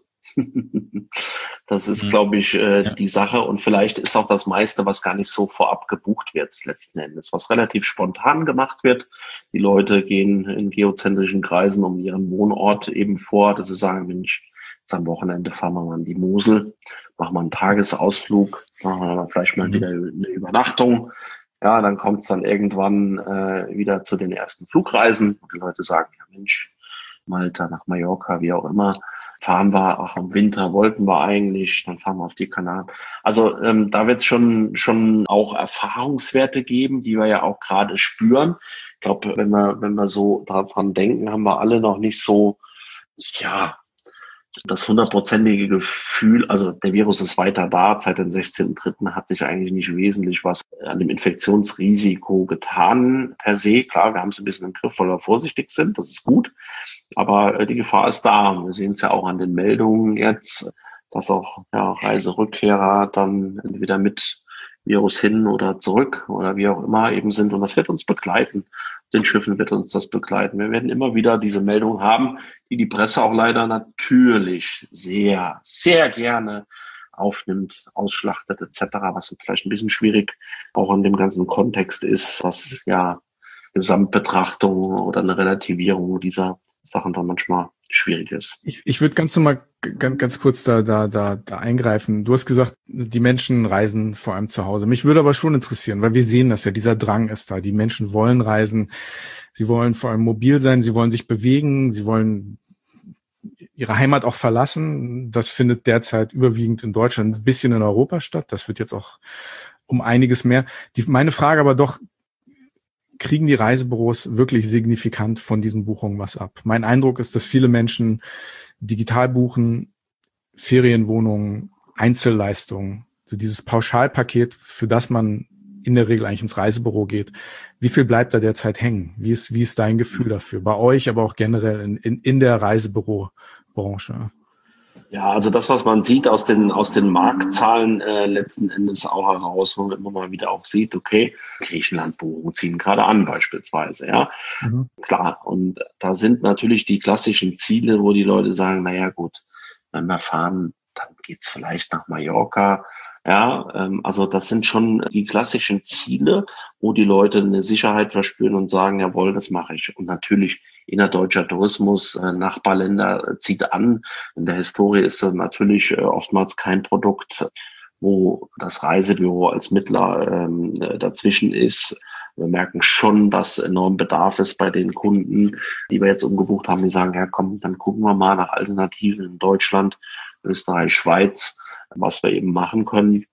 Das ist, glaube ich, die Sache. Und vielleicht ist auch das meiste, was gar nicht so vorab gebucht wird, letzten Endes, was relativ spontan gemacht wird. Die Leute gehen in geozentrischen Kreisen um ihren Wohnort eben vor, dass sie sagen, Mensch, jetzt am Wochenende fahren wir mal an die Mosel, machen wir einen Tagesausflug, machen wir vielleicht mal wieder eine Übernachtung. Ja, dann kommt es dann irgendwann wieder zu den ersten Flugreisen. Und die Leute sagen, ja Mensch, Malta nach Mallorca, wie auch immer, fahren wir, ach im Winter wollten wir eigentlich, dann fahren wir auf die Kanaren. Also da wird es schon auch Erfahrungswerte geben, die wir ja auch gerade spüren. Ich glaube, wenn wir so daran denken, haben wir alle noch nicht so, ja, das 100%ige Gefühl, also der Virus ist weiter da, seit dem 16.3. hat sich eigentlich nicht wesentlich was an dem Infektionsrisiko getan per se. Klar, wir haben es ein bisschen im Griff, weil wir vorsichtig sind, das ist gut, aber die Gefahr ist da. Wir sehen es ja auch an den Meldungen jetzt, dass auch Reiserückkehrer dann entweder mit Virus hin oder zurück oder wie auch immer eben sind. Und das wird uns begleiten. Den Schiffen wird uns das begleiten. Wir werden immer wieder diese Meldung haben, die Presse auch leider natürlich sehr, sehr gerne aufnimmt, ausschlachtet etc., was vielleicht ein bisschen schwierig auch in dem ganzen Kontext ist, was ja Gesamtbetrachtung oder eine Relativierung dieser Sachen dann manchmal schwierig ist. Ich würde ganz kurz da eingreifen. Du hast gesagt, die Menschen reisen vor allem zu Hause. Mich würde aber schon interessieren, weil wir sehen das ja, dieser Drang ist da. Die Menschen wollen reisen. Sie wollen vor allem mobil sein. Sie wollen sich bewegen. Sie wollen ihre Heimat auch verlassen. Das findet derzeit überwiegend in Deutschland, ein bisschen in Europa statt. Das wird jetzt auch um einiges mehr. Meine Frage aber doch, kriegen die Reisebüros wirklich signifikant von diesen Buchungen was ab? Mein Eindruck ist, dass viele Menschen digital buchen, Ferienwohnungen, Einzelleistungen, also dieses Pauschalpaket, für das man in der Regel eigentlich ins Reisebüro geht. Wie viel bleibt da derzeit hängen? Wie ist dein Gefühl dafür? Bei euch, aber auch generell in der Reisebürobranche? Ja, also das, was man sieht aus den Marktzahlen letzten Endes auch heraus, wo man immer mal wieder auch sieht, okay, Griechenland-Buchungen ziehen gerade an beispielsweise, ja. Mhm. Klar, und da sind natürlich die klassischen Ziele, wo die Leute sagen, naja gut, wenn wir fahren, dann geht's vielleicht nach Mallorca. Ja, also das sind schon die klassischen Ziele, wo die Leute eine Sicherheit verspüren und sagen, jawohl, das mache ich. Und natürlich innerdeutscher Tourismus, Nachbarländer zieht an. In der Historie ist das natürlich oftmals kein Produkt, wo das Reisebüro als Mittler dazwischen ist. Wir merken schon, dass enorm Bedarf ist bei den Kunden, die wir jetzt umgebucht haben, die sagen, ja komm, dann gucken wir mal nach Alternativen in Deutschland, Österreich, Schweiz, was wir eben machen können.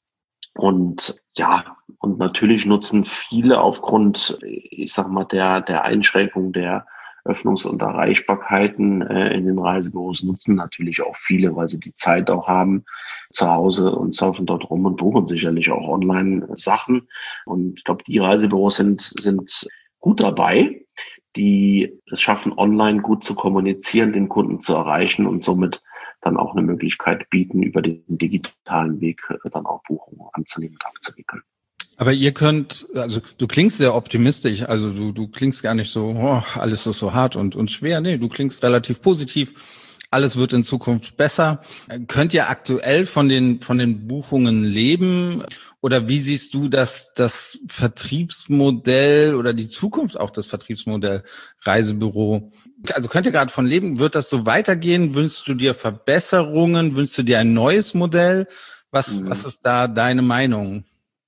Und ja, und natürlich nutzen viele aufgrund, ich sag mal, der Einschränkung der Öffnungs- und Erreichbarkeiten in den Reisebüros nutzen natürlich auch viele, weil sie die Zeit auch haben zu Hause und surfen dort rum und buchen sicherlich auch online Sachen. Und ich glaube, die Reisebüros sind gut dabei, die es schaffen, online gut zu kommunizieren, den Kunden zu erreichen und somit dann auch eine Möglichkeit bieten, über den digitalen Weg dann auch Buchungen anzunehmen und abzuwickeln. Aber ihr könnt, also du klingst sehr optimistisch, also du klingst gar nicht so, alles ist so hart und schwer. Nee, du klingst relativ positiv. Alles wird in Zukunft besser. Könnt ihr aktuell von den Buchungen leben? Oder wie siehst du das Vertriebsmodell oder die Zukunft auch des Vertriebsmodell Reisebüro? Also könnt ihr gerade von leben? Wird das so weitergehen? Wünschst du dir Verbesserungen? Wünschst du dir ein neues Modell? Was ist da deine Meinung?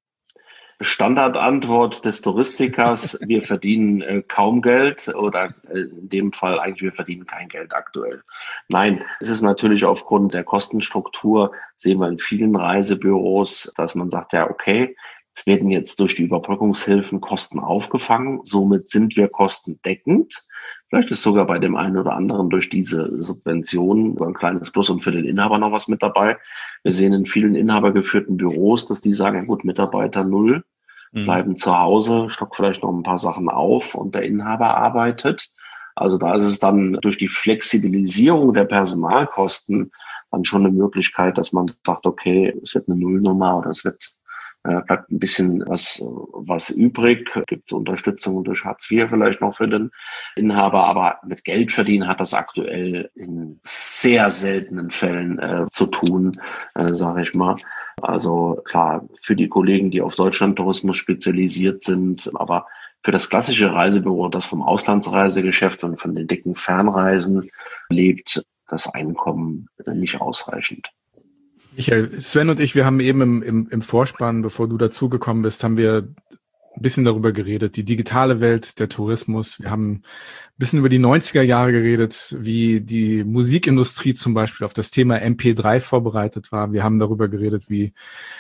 Standardantwort des Touristikers, wir verdienen kaum Geld oder in dem Fall eigentlich, wir verdienen kein Geld aktuell. Nein, es ist natürlich aufgrund der Kostenstruktur, sehen wir in vielen Reisebüros, dass man sagt, ja okay, es werden jetzt durch die Überbrückungshilfen Kosten aufgefangen, somit sind wir kostendeckend. Vielleicht ist sogar bei dem einen oder anderen durch diese Subventionen ein kleines Plus und für den Inhaber noch was mit dabei. Wir sehen in vielen inhabergeführten Büros, dass die sagen, ja gut, Mitarbeiter 0, bleiben zu Hause, stockt vielleicht noch ein paar Sachen auf und der Inhaber arbeitet. Also da ist es dann durch die Flexibilisierung der Personalkosten dann schon eine Möglichkeit, dass man sagt, okay, es wird eine Nullnummer oder es wird bleibt ein bisschen was übrig, gibt Unterstützung durch Hartz IV vielleicht noch für den Inhaber, aber mit Geld verdienen hat das aktuell in sehr seltenen Fällen zu tun, sage ich mal. Also klar, für die Kollegen, die auf Deutschlandtourismus spezialisiert sind, aber für das klassische Reisebüro, das vom Auslandsreisegeschäft und von den dicken Fernreisen lebt, das Einkommen nicht ausreichend. Michael, Sven und ich, wir haben eben im Vorspann, bevor du dazugekommen bist, haben wir ein bisschen darüber geredet, die digitale Welt, der Tourismus. Wir haben ein bisschen über die 90er Jahre geredet, wie die Musikindustrie zum Beispiel auf das Thema MP3 vorbereitet war. Wir haben darüber geredet, wie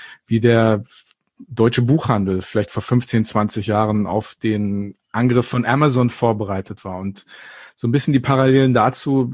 der deutsche Buchhandel vielleicht vor 15, 20 Jahren auf den Angriff von Amazon vorbereitet war. Und so ein bisschen die Parallelen dazu,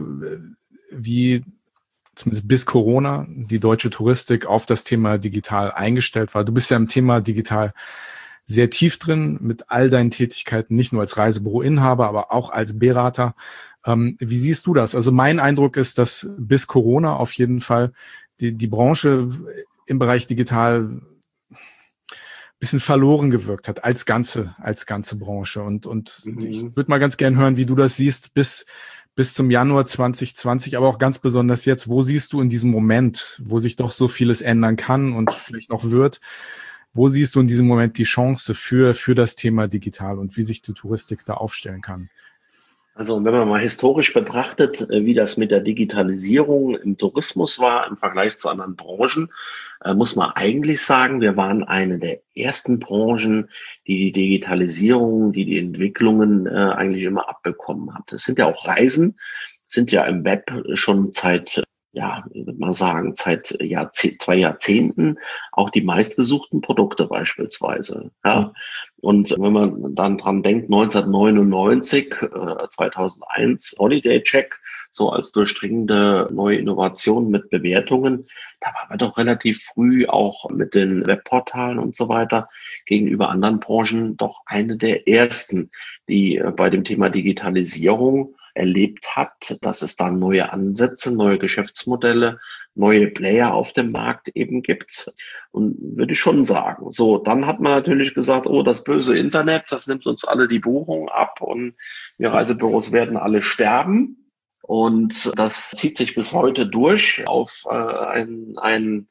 wie zumindest bis Corona, die deutsche Touristik auf das Thema digital eingestellt war. Du bist ja im Thema digital sehr tief drin mit all deinen Tätigkeiten, nicht nur als Reisebüroinhaber, aber auch als Berater. Wie siehst du das? Also mein Eindruck ist, dass bis Corona auf jeden Fall die Branche im Bereich digital ein bisschen verloren gewirkt hat als ganze Branche. Und ich würde mal ganz gern hören, wie du das siehst bis zum Januar 2020, aber auch ganz besonders jetzt. Wo siehst du in diesem Moment, wo sich doch so vieles ändern kann und vielleicht noch wird, wo siehst du in diesem Moment die Chance für das Thema digital und wie sich die Touristik da aufstellen kann? Also wenn man mal historisch betrachtet, wie das mit der Digitalisierung im Tourismus war im Vergleich zu anderen Branchen, muss man eigentlich sagen, wir waren eine der ersten Branchen, die Digitalisierung, die Entwicklungen eigentlich immer abbekommen hat. Es sind ja auch Reisen, sind ja im Web schon seit, ja, ich würde mal sagen, seit 2 Jahrzehnten auch die meistgesuchten Produkte beispielsweise. Ja. Und wenn man dann dran denkt, 1999, 2001, Holiday Check, so als durchdringende neue Innovation mit Bewertungen, da waren wir doch relativ früh auch mit den Webportalen und so weiter gegenüber anderen Branchen doch eine der ersten, die bei dem Thema Digitalisierung erlebt hat, dass es da neue Ansätze, neue Geschäftsmodelle, neue Player auf dem Markt eben gibt. Und würde ich schon sagen. So, dann hat man natürlich gesagt, oh, das böse Internet, das nimmt uns alle die Buchung ab und wir Reisebüros werden alle sterben. Und das zieht sich bis heute durch auf eine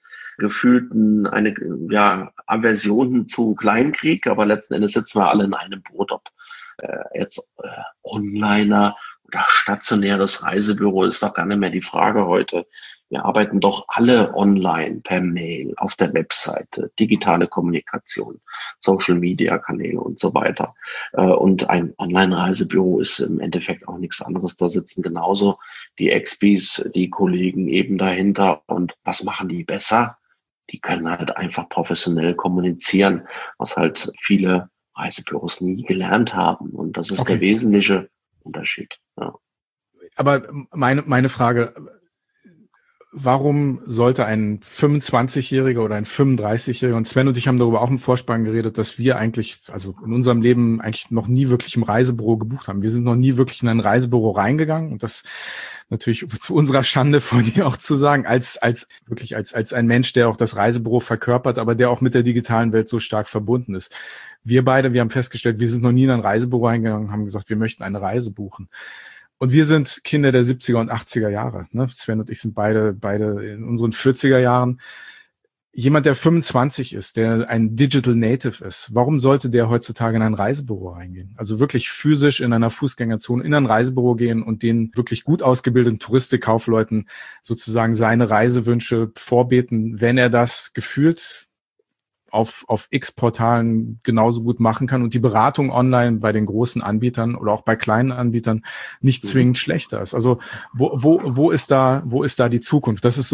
Aversion zu Kleinkrieg, aber letzten Endes sitzen wir alle in einem Boot, ob jetzt Onliner oder stationäres Reisebüro ist doch gar nicht mehr die Frage heute. Wir arbeiten doch alle online, per Mail, auf der Webseite, digitale Kommunikation, Social-Media-Kanäle und so weiter. Und ein Online-Reisebüro ist im Endeffekt auch nichts anderes. Da sitzen genauso die Expis, die Kollegen eben dahinter. Und was machen die besser? Die können halt einfach professionell kommunizieren, was halt viele Reisebüros nie gelernt haben. Und das ist der wesentliche Unterschied. Ja. Aber meine Frage, warum sollte ein 25-Jähriger oder ein 35-Jähriger, und Sven und ich haben darüber auch im Vorspann geredet, dass wir eigentlich, also in unserem Leben eigentlich noch nie wirklich im Reisebüro gebucht haben. Wir sind noch nie wirklich in ein Reisebüro reingegangen und das natürlich zu unserer Schande von dir auch zu sagen, als ein Mensch, der auch das Reisebüro verkörpert, aber der auch mit der digitalen Welt so stark verbunden ist. Wir haben festgestellt, wir sind noch nie in ein Reisebüro reingegangen, haben gesagt, wir möchten eine Reise buchen. Und wir sind Kinder der 70er und 80er Jahre. Ne? Sven und ich sind beide in unseren 40er Jahren. Jemand, der 25 ist, der ein Digital Native ist, warum sollte der heutzutage in ein Reisebüro reingehen? Also wirklich physisch in einer Fußgängerzone in ein Reisebüro gehen und den wirklich gut ausgebildeten Touristikkaufleuten sozusagen seine Reisewünsche vorbeten, wenn er das gefühlt auf X-Portalen genauso gut machen kann und die Beratung online bei den großen Anbietern oder auch bei kleinen Anbietern nicht zwingend schlechter ist. Also wo ist da die Zukunft? Das ist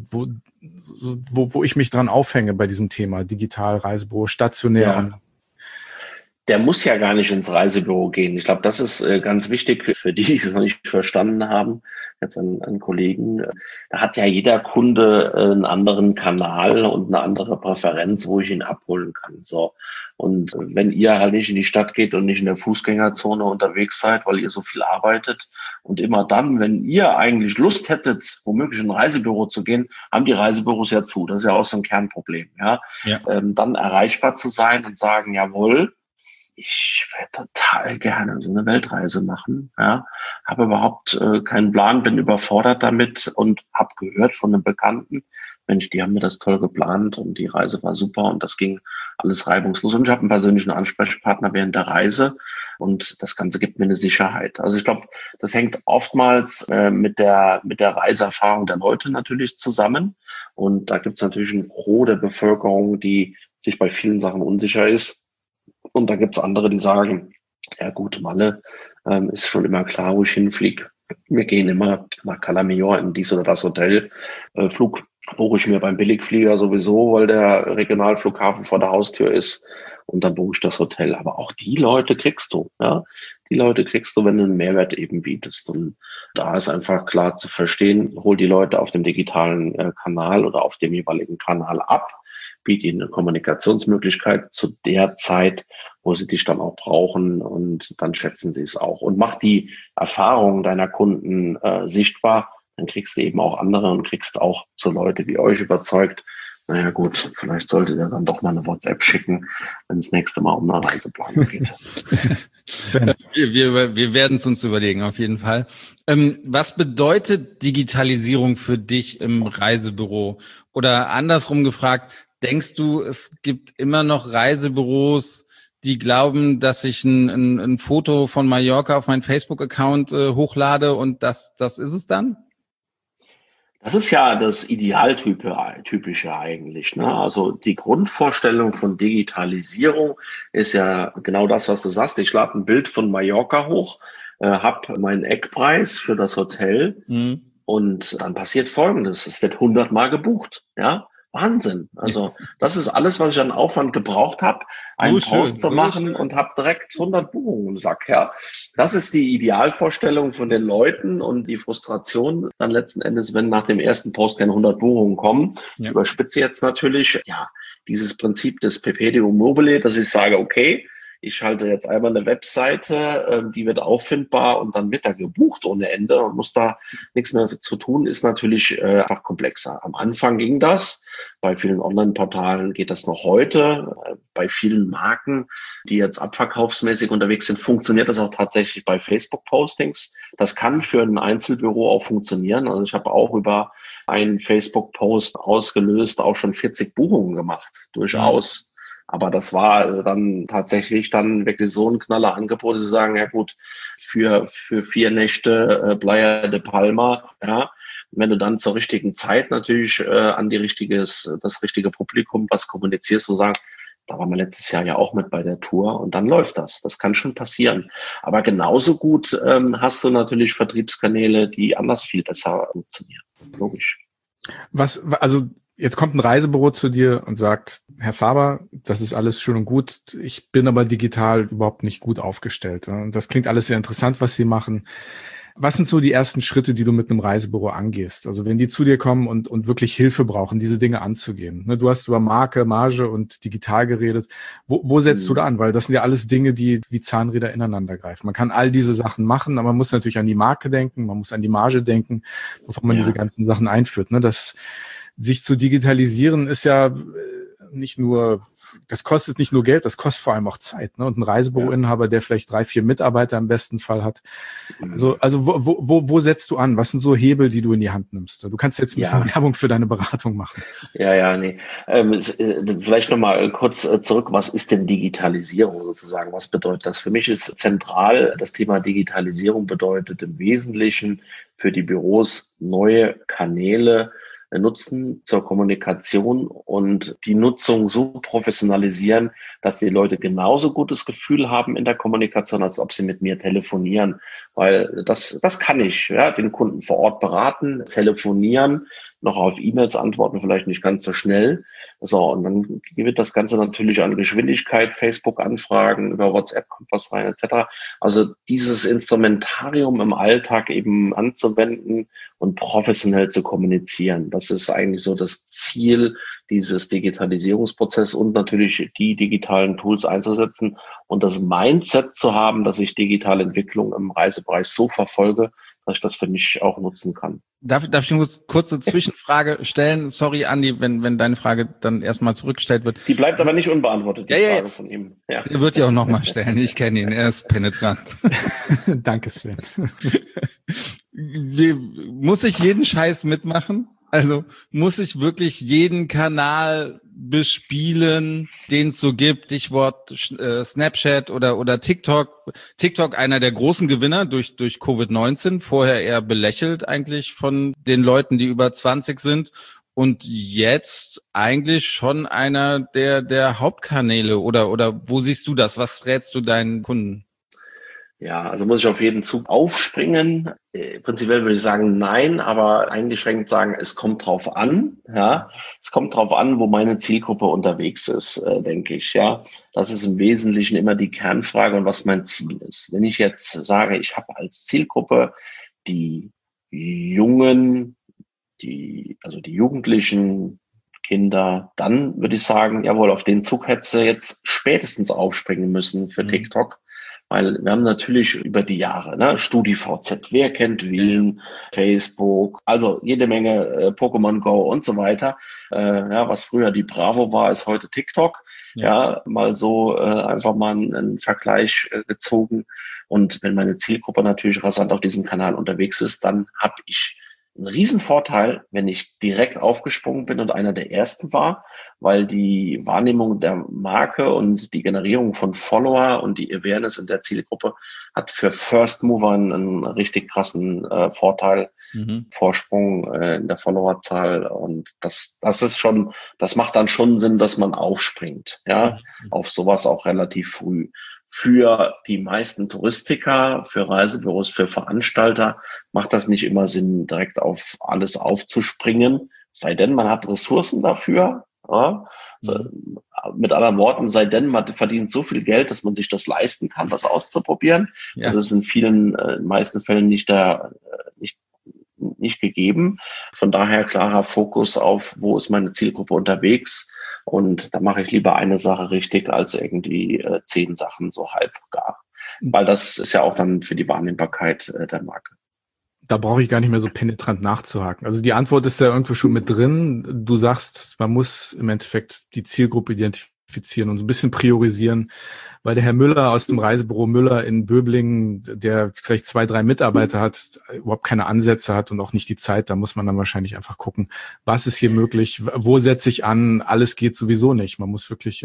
wo ich mich dran aufhänge bei diesem Thema digital Reisebüro, stationär. Ja. Der muss ja gar nicht ins Reisebüro gehen. Ich glaube, das ist ganz wichtig für die es noch nicht verstanden haben, jetzt an Kollegen. Da hat ja jeder Kunde einen anderen Kanal und eine andere Präferenz, wo ich ihn abholen kann. So. Und wenn ihr halt nicht in die Stadt geht und nicht in der Fußgängerzone unterwegs seid, weil ihr so viel arbeitet und immer dann, wenn ihr eigentlich Lust hättet, womöglich in ein Reisebüro zu gehen, haben die Reisebüros ja zu. Das ist ja auch so ein Kernproblem. Ja. Dann erreichbar zu sein und sagen, jawohl, ich werde total gerne so eine Weltreise machen, ja, habe überhaupt keinen Plan, bin überfordert damit und habe gehört von einem Bekannten, Mensch, die haben mir das toll geplant und die Reise war super und das ging alles reibungslos und ich habe einen persönlichen Ansprechpartner während der Reise und das Ganze gibt mir eine Sicherheit. Also ich glaube, das hängt oftmals mit der Reiseerfahrung der Leute natürlich zusammen und da gibt es natürlich ein Gros der Bevölkerung, die sich bei vielen Sachen unsicher ist. Und da gibt's andere, die sagen, ja gut, Malle ist schon immer klar, wo ich hinfliege. Wir gehen immer nach Cala Major in dies oder das Hotel. Flug buche ich mir beim Billigflieger sowieso, weil der Regionalflughafen vor der Haustür ist. Und dann buche ich das Hotel. Aber auch die Leute kriegst du. Ja? Die Leute kriegst du, wenn du einen Mehrwert eben bietest. Und da ist einfach klar zu verstehen, hol die Leute auf dem digitalen Kanal oder auf dem jeweiligen Kanal ab. Biete ihnen eine Kommunikationsmöglichkeit zu der Zeit, wo sie dich dann auch brauchen und dann schätzen sie es auch. Und mach die Erfahrungen deiner Kunden sichtbar, dann kriegst du eben auch andere und kriegst auch so Leute wie euch überzeugt. Naja gut, vielleicht solltet ihr dann doch mal eine WhatsApp schicken, wenn es nächste Mal um eine Reiseplanung geht. Wir werden es uns überlegen, auf jeden Fall. Was bedeutet Digitalisierung für dich im Reisebüro? Oder andersrum gefragt, denkst du, es gibt immer noch Reisebüros, die glauben, dass ich ein Foto von Mallorca auf meinen Facebook-Account hochlade und das ist es dann? Das ist ja das Idealtypische eigentlich, ne? Also die Grundvorstellung von Digitalisierung ist ja genau das, was du sagst. Ich lade ein Bild von Mallorca hoch, habe meinen Eckpreis für das Hotel und dann passiert Folgendes. Es wird 100-mal gebucht, ja? Wahnsinn. Also das ist alles, was ich an Aufwand gebraucht habe, einen Post zu machen und habe direkt 100 Buchungen im Sack. Ja, das ist die Idealvorstellung von den Leuten und die Frustration dann letzten Endes, wenn nach dem ersten Post keine 100 Buchungen kommen. Ja. Ich überspitze jetzt natürlich, ja, dieses Prinzip des Perpetuum mobile, dass ich sage, okay, ich schalte jetzt einmal eine Webseite, die wird auffindbar und dann wird da gebucht ohne Ende und muss da nichts mehr zu tun, ist natürlich einfach komplexer. Am Anfang ging das, bei vielen Online-Portalen geht das noch heute, bei vielen Marken, die jetzt abverkaufsmäßig unterwegs sind, funktioniert das auch tatsächlich bei Facebook-Postings. Das kann für ein Einzelbüro auch funktionieren. Also ich habe auch über einen Facebook-Post ausgelöst auch schon 40 Buchungen gemacht, durchaus. Aber das war dann tatsächlich dann wirklich so ein knaller Angebot, dass sie sagen, ja gut, für 4 Nächte Playa de Palma, ja, wenn du dann zur richtigen Zeit natürlich an das richtige Publikum was kommunizierst und sagst, da waren wir letztes Jahr ja auch mit bei der Tour und dann läuft das. Das kann schon passieren. Aber genauso gut hast du natürlich Vertriebskanäle, die anders viel besser funktionieren. Logisch. Jetzt kommt ein Reisebüro zu dir und sagt, Herr Faber, das ist alles schön und gut, ich bin aber digital überhaupt nicht gut aufgestellt. Und das klingt alles sehr interessant, was Sie machen. Was sind so die ersten Schritte, die du mit einem Reisebüro angehst? Also wenn die zu dir kommen und wirklich Hilfe brauchen, diese Dinge anzugehen. Du hast über Marke, Marge und digital geredet. Wo setzt du da an? Weil das sind ja alles Dinge, die wie Zahnräder ineinander greifen. Man kann all diese Sachen machen, aber man muss natürlich an die Marke denken, man muss an die Marge denken, bevor man diese ganzen Sachen einführt. Das sich zu digitalisieren ist ja nicht nur, das kostet nicht nur Geld, das kostet vor allem auch Zeit. Und ein Reisebüroinhaber, der vielleicht 3, 4 Mitarbeiter im besten Fall hat. Also wo setzt du an? Was sind so Hebel, die du in die Hand nimmst? Du kannst jetzt ein bisschen Werbung für deine Beratung machen. Vielleicht nochmal kurz zurück. Was ist denn Digitalisierung sozusagen? Was bedeutet das? Für mich ist zentral, das Thema Digitalisierung bedeutet im Wesentlichen für die Büros neue Kanäle nutzen zur Kommunikation und die Nutzung so professionalisieren, dass die Leute genauso gutes Gefühl haben in der Kommunikation, als ob sie mit mir telefonieren. Weil das kann ich, den Kunden vor Ort beraten, telefonieren, noch auf E-Mails antworten, vielleicht nicht ganz so schnell. So, und dann wird das Ganze natürlich an Geschwindigkeit, Facebook-Anfragen, über WhatsApp kommt was rein, etc. Also dieses Instrumentarium im Alltag eben anzuwenden und professionell zu kommunizieren. Das ist eigentlich so das Ziel dieses Digitalisierungsprozesses und natürlich die digitalen Tools einzusetzen und das Mindset zu haben, dass ich digitale Entwicklung im Reisebereich so verfolge, dass ich das für mich auch nutzen kann. Darf ich eine kurze Zwischenfrage stellen? Sorry, Andi, wenn deine Frage dann erstmal zurückgestellt wird. Die bleibt aber nicht unbeantwortet, die Frage von ihm. Ja. Der wird ja auch nochmal stellen. Ich kenne ihn, er ist penetrant. Danke, Sven. Muss ich jeden Scheiß mitmachen? Also muss ich wirklich jeden Kanal bespielen, den es so gibt, Stichwort Snapchat oder TikTok. TikTok einer der großen Gewinner durch Covid-19, vorher eher belächelt eigentlich von den Leuten, die über 20 sind und jetzt eigentlich schon einer der Hauptkanäle oder wo siehst du das? Was rätst du deinen Kunden? Ja, also muss ich auf jeden Zug aufspringen. Prinzipiell würde ich sagen, nein, aber eingeschränkt sagen, es kommt drauf an. Ja, es kommt drauf an, wo meine Zielgruppe unterwegs ist, denke ich. Ja, das ist im Wesentlichen immer die Kernfrage und was mein Ziel ist. Wenn ich jetzt sage, ich habe als Zielgruppe die Jungen, die Jugendlichen, Kinder, dann würde ich sagen, jawohl, auf den Zug hätte sie jetzt spätestens aufspringen müssen für TikTok. Weil wir haben natürlich über die Jahre, StudiVZ, wer kennt wen, Facebook, also jede Menge Pokémon Go und so weiter. Was früher die Bravo war, ist heute TikTok. Ja, mal so einfach mal einen Vergleich gezogen. Und wenn meine Zielgruppe natürlich rasant auf diesem Kanal unterwegs ist, dann habe ich ein Riesenvorteil, wenn ich direkt aufgesprungen bin und einer der Ersten war, weil die Wahrnehmung der Marke und die Generierung von Follower und die Awareness in der Zielgruppe hat für First Mover einen richtig krassen Vorteil, Vorsprung in der Followerzahl. Und das macht dann schon Sinn, dass man aufspringt, ja, auf sowas auch relativ früh. Für die meisten Touristiker, für Reisebüros, für Veranstalter macht das nicht immer Sinn, direkt auf alles aufzuspringen. Sei denn, man hat Ressourcen dafür. Ja. Mit anderen Worten, sei denn, man verdient so viel Geld, dass man sich das leisten kann, das auszuprobieren. Ja. Das ist in den meisten Fällen nicht gegeben. Von daher klarer Fokus auf, wo ist meine Zielgruppe unterwegs. Und da mache ich lieber eine Sache richtig als irgendwie 10 Sachen so halb gar. Weil das ist ja auch dann für die Wahrnehmbarkeit der Marke. Da brauche ich gar nicht mehr so penetrant nachzuhaken. Also die Antwort ist ja irgendwo schon mit drin. Du sagst, man muss im Endeffekt die Zielgruppe identifizieren und so ein bisschen priorisieren. Weil der Herr Müller aus dem Reisebüro Müller in Böblingen, der vielleicht 2, 3 Mitarbeiter hat, überhaupt keine Ansätze hat und auch nicht die Zeit, da muss man dann wahrscheinlich einfach gucken, was ist hier möglich, wo setze ich an, alles geht sowieso nicht. Man muss wirklich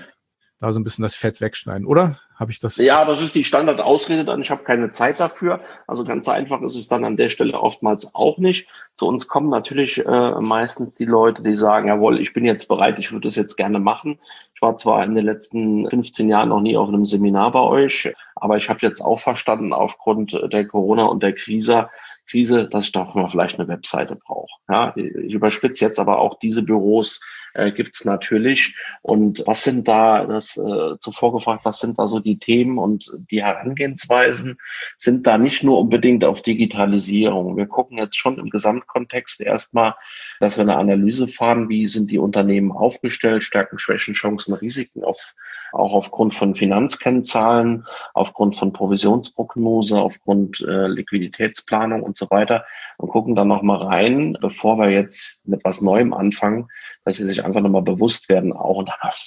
da so ein bisschen das Fett wegschneiden, oder? Habe ich das? Ja, das ist die Standardausrede dann, ich habe keine Zeit dafür. Also ganz einfach ist es dann an der Stelle oftmals auch nicht. Zu uns kommen natürlich meistens die Leute, die sagen, jawohl, ich bin jetzt bereit, ich würde das jetzt gerne machen. Ich war zwar in den letzten 15 Jahren noch nie auf einem Seminar bei euch, aber ich habe jetzt auch verstanden, aufgrund der Corona und der Krise, dass ich doch mal vielleicht eine Webseite brauche. Ja, ich überspitze jetzt, aber auch diese Büros gibt's natürlich. Und was sind da, zuvor gefragt, was sind da so die Themen und die Herangehensweisen, sind da nicht nur unbedingt auf Digitalisierung. Wir gucken jetzt schon im Gesamtkontext erstmal, dass wir eine Analyse fahren, wie sind die Unternehmen aufgestellt, Stärken, Schwächen, Chancen, Risiken, auch aufgrund von Finanzkennzahlen, aufgrund von Provisionsprognose, aufgrund Liquiditätsplanung und so weiter und gucken dann nochmal rein, bevor wir jetzt mit was Neuem anfangen, dass sie sich einfach nochmal bewusst werden auch. Und da haben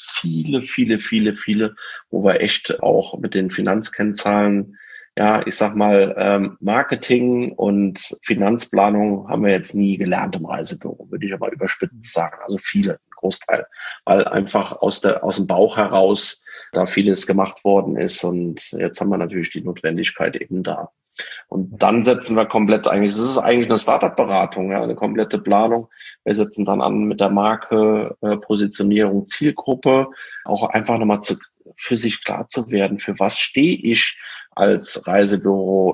wir viele, wo wir echt auch mit den Finanzkennzahlen, ja, ich sag mal, Marketing und Finanzplanung haben wir jetzt nie gelernt im Reisebüro, würde ich aber überspitzt sagen. Also viele, ein Großteil, weil einfach aus dem Bauch heraus da vieles gemacht worden ist. Und jetzt haben wir natürlich die Notwendigkeit eben da. Und dann setzen wir komplett das ist eigentlich eine Startup-Beratung, ja, eine komplette Planung. Wir setzen dann an mit der Marke, Positionierung, Zielgruppe, auch einfach nochmal für sich klar zu werden, für was stehe ich als Reisebüro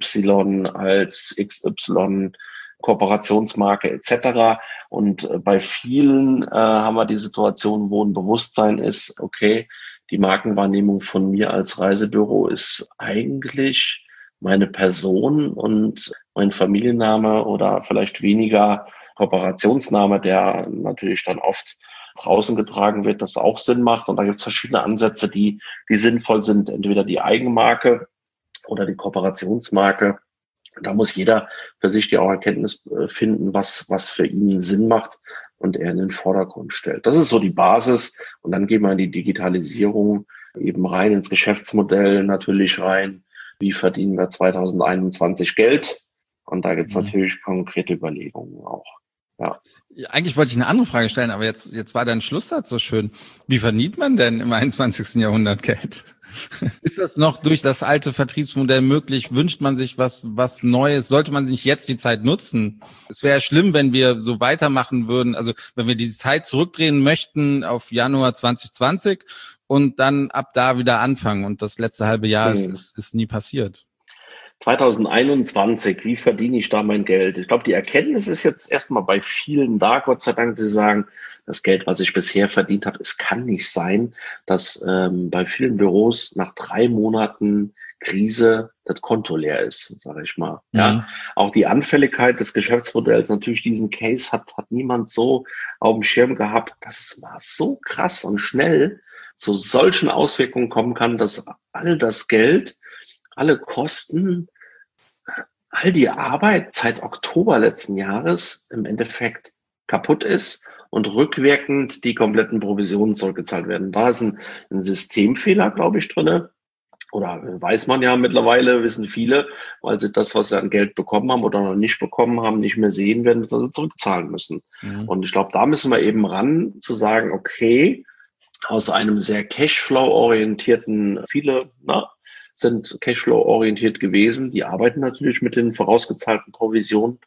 XY, als XY Kooperationsmarke etc. Und bei vielen haben wir die Situation, wo ein Bewusstsein ist, okay, die Markenwahrnehmung von mir als Reisebüro ist eigentlich meine Person und mein Familienname oder vielleicht weniger Kooperationsname, der natürlich dann oft draußen getragen wird, das auch Sinn macht. Und da gibt es verschiedene Ansätze, die sinnvoll sind. Entweder die Eigenmarke oder die Kooperationsmarke. Da muss jeder für sich die auch Erkenntnis finden, was für ihn Sinn macht und er in den Vordergrund stellt. Das ist so die Basis. Und dann gehen wir in die Digitalisierung eben rein, ins Geschäftsmodell natürlich rein. Wie verdienen wir 2021 Geld? Und da gibt's natürlich konkrete Überlegungen auch. Ja. Eigentlich wollte ich eine andere Frage stellen, aber jetzt war dein Schlusssatz so schön. Wie verdient man denn im 21. Jahrhundert Geld? Ist das noch durch das alte Vertriebsmodell möglich? Wünscht man sich was Neues? Sollte man sich jetzt die Zeit nutzen? Es wäre schlimm, wenn wir so weitermachen würden. Also wenn wir die Zeit zurückdrehen möchten auf Januar 2020 und dann ab da wieder anfangen. Und das letzte halbe Jahr ist nie passiert. 2021, wie verdiene ich da mein Geld? Ich glaube, die Erkenntnis ist jetzt erstmal bei vielen da, Gott sei Dank, die sagen, das Geld, was ich bisher verdient habe, es kann nicht sein, dass bei vielen Büros nach 3 Monaten Krise das Konto leer ist, sage ich mal. Ja, auch die Anfälligkeit des Geschäftsmodells, natürlich diesen Case hat niemand so auf dem Schirm gehabt, dass es mal so krass und schnell zu solchen Auswirkungen kommen kann, dass all das Geld, alle Kosten, all die Arbeit seit Oktober letzten Jahres im Endeffekt kaputt ist und rückwirkend die kompletten Provisionen zurückgezahlt werden. Da ist ein Systemfehler, glaube ich, drinne. oder weiß man ja mittlerweile, wissen viele, weil sie das, was sie an Geld bekommen haben oder noch nicht bekommen haben, nicht mehr sehen werden, dass sie zurückzahlen müssen. Und ich glaube, da müssen wir eben ran, zu sagen, okay, aus einem sehr Cashflow-orientierten, viele sind Cashflow-orientiert gewesen, die arbeiten natürlich mit den vorausgezahlten Provisionen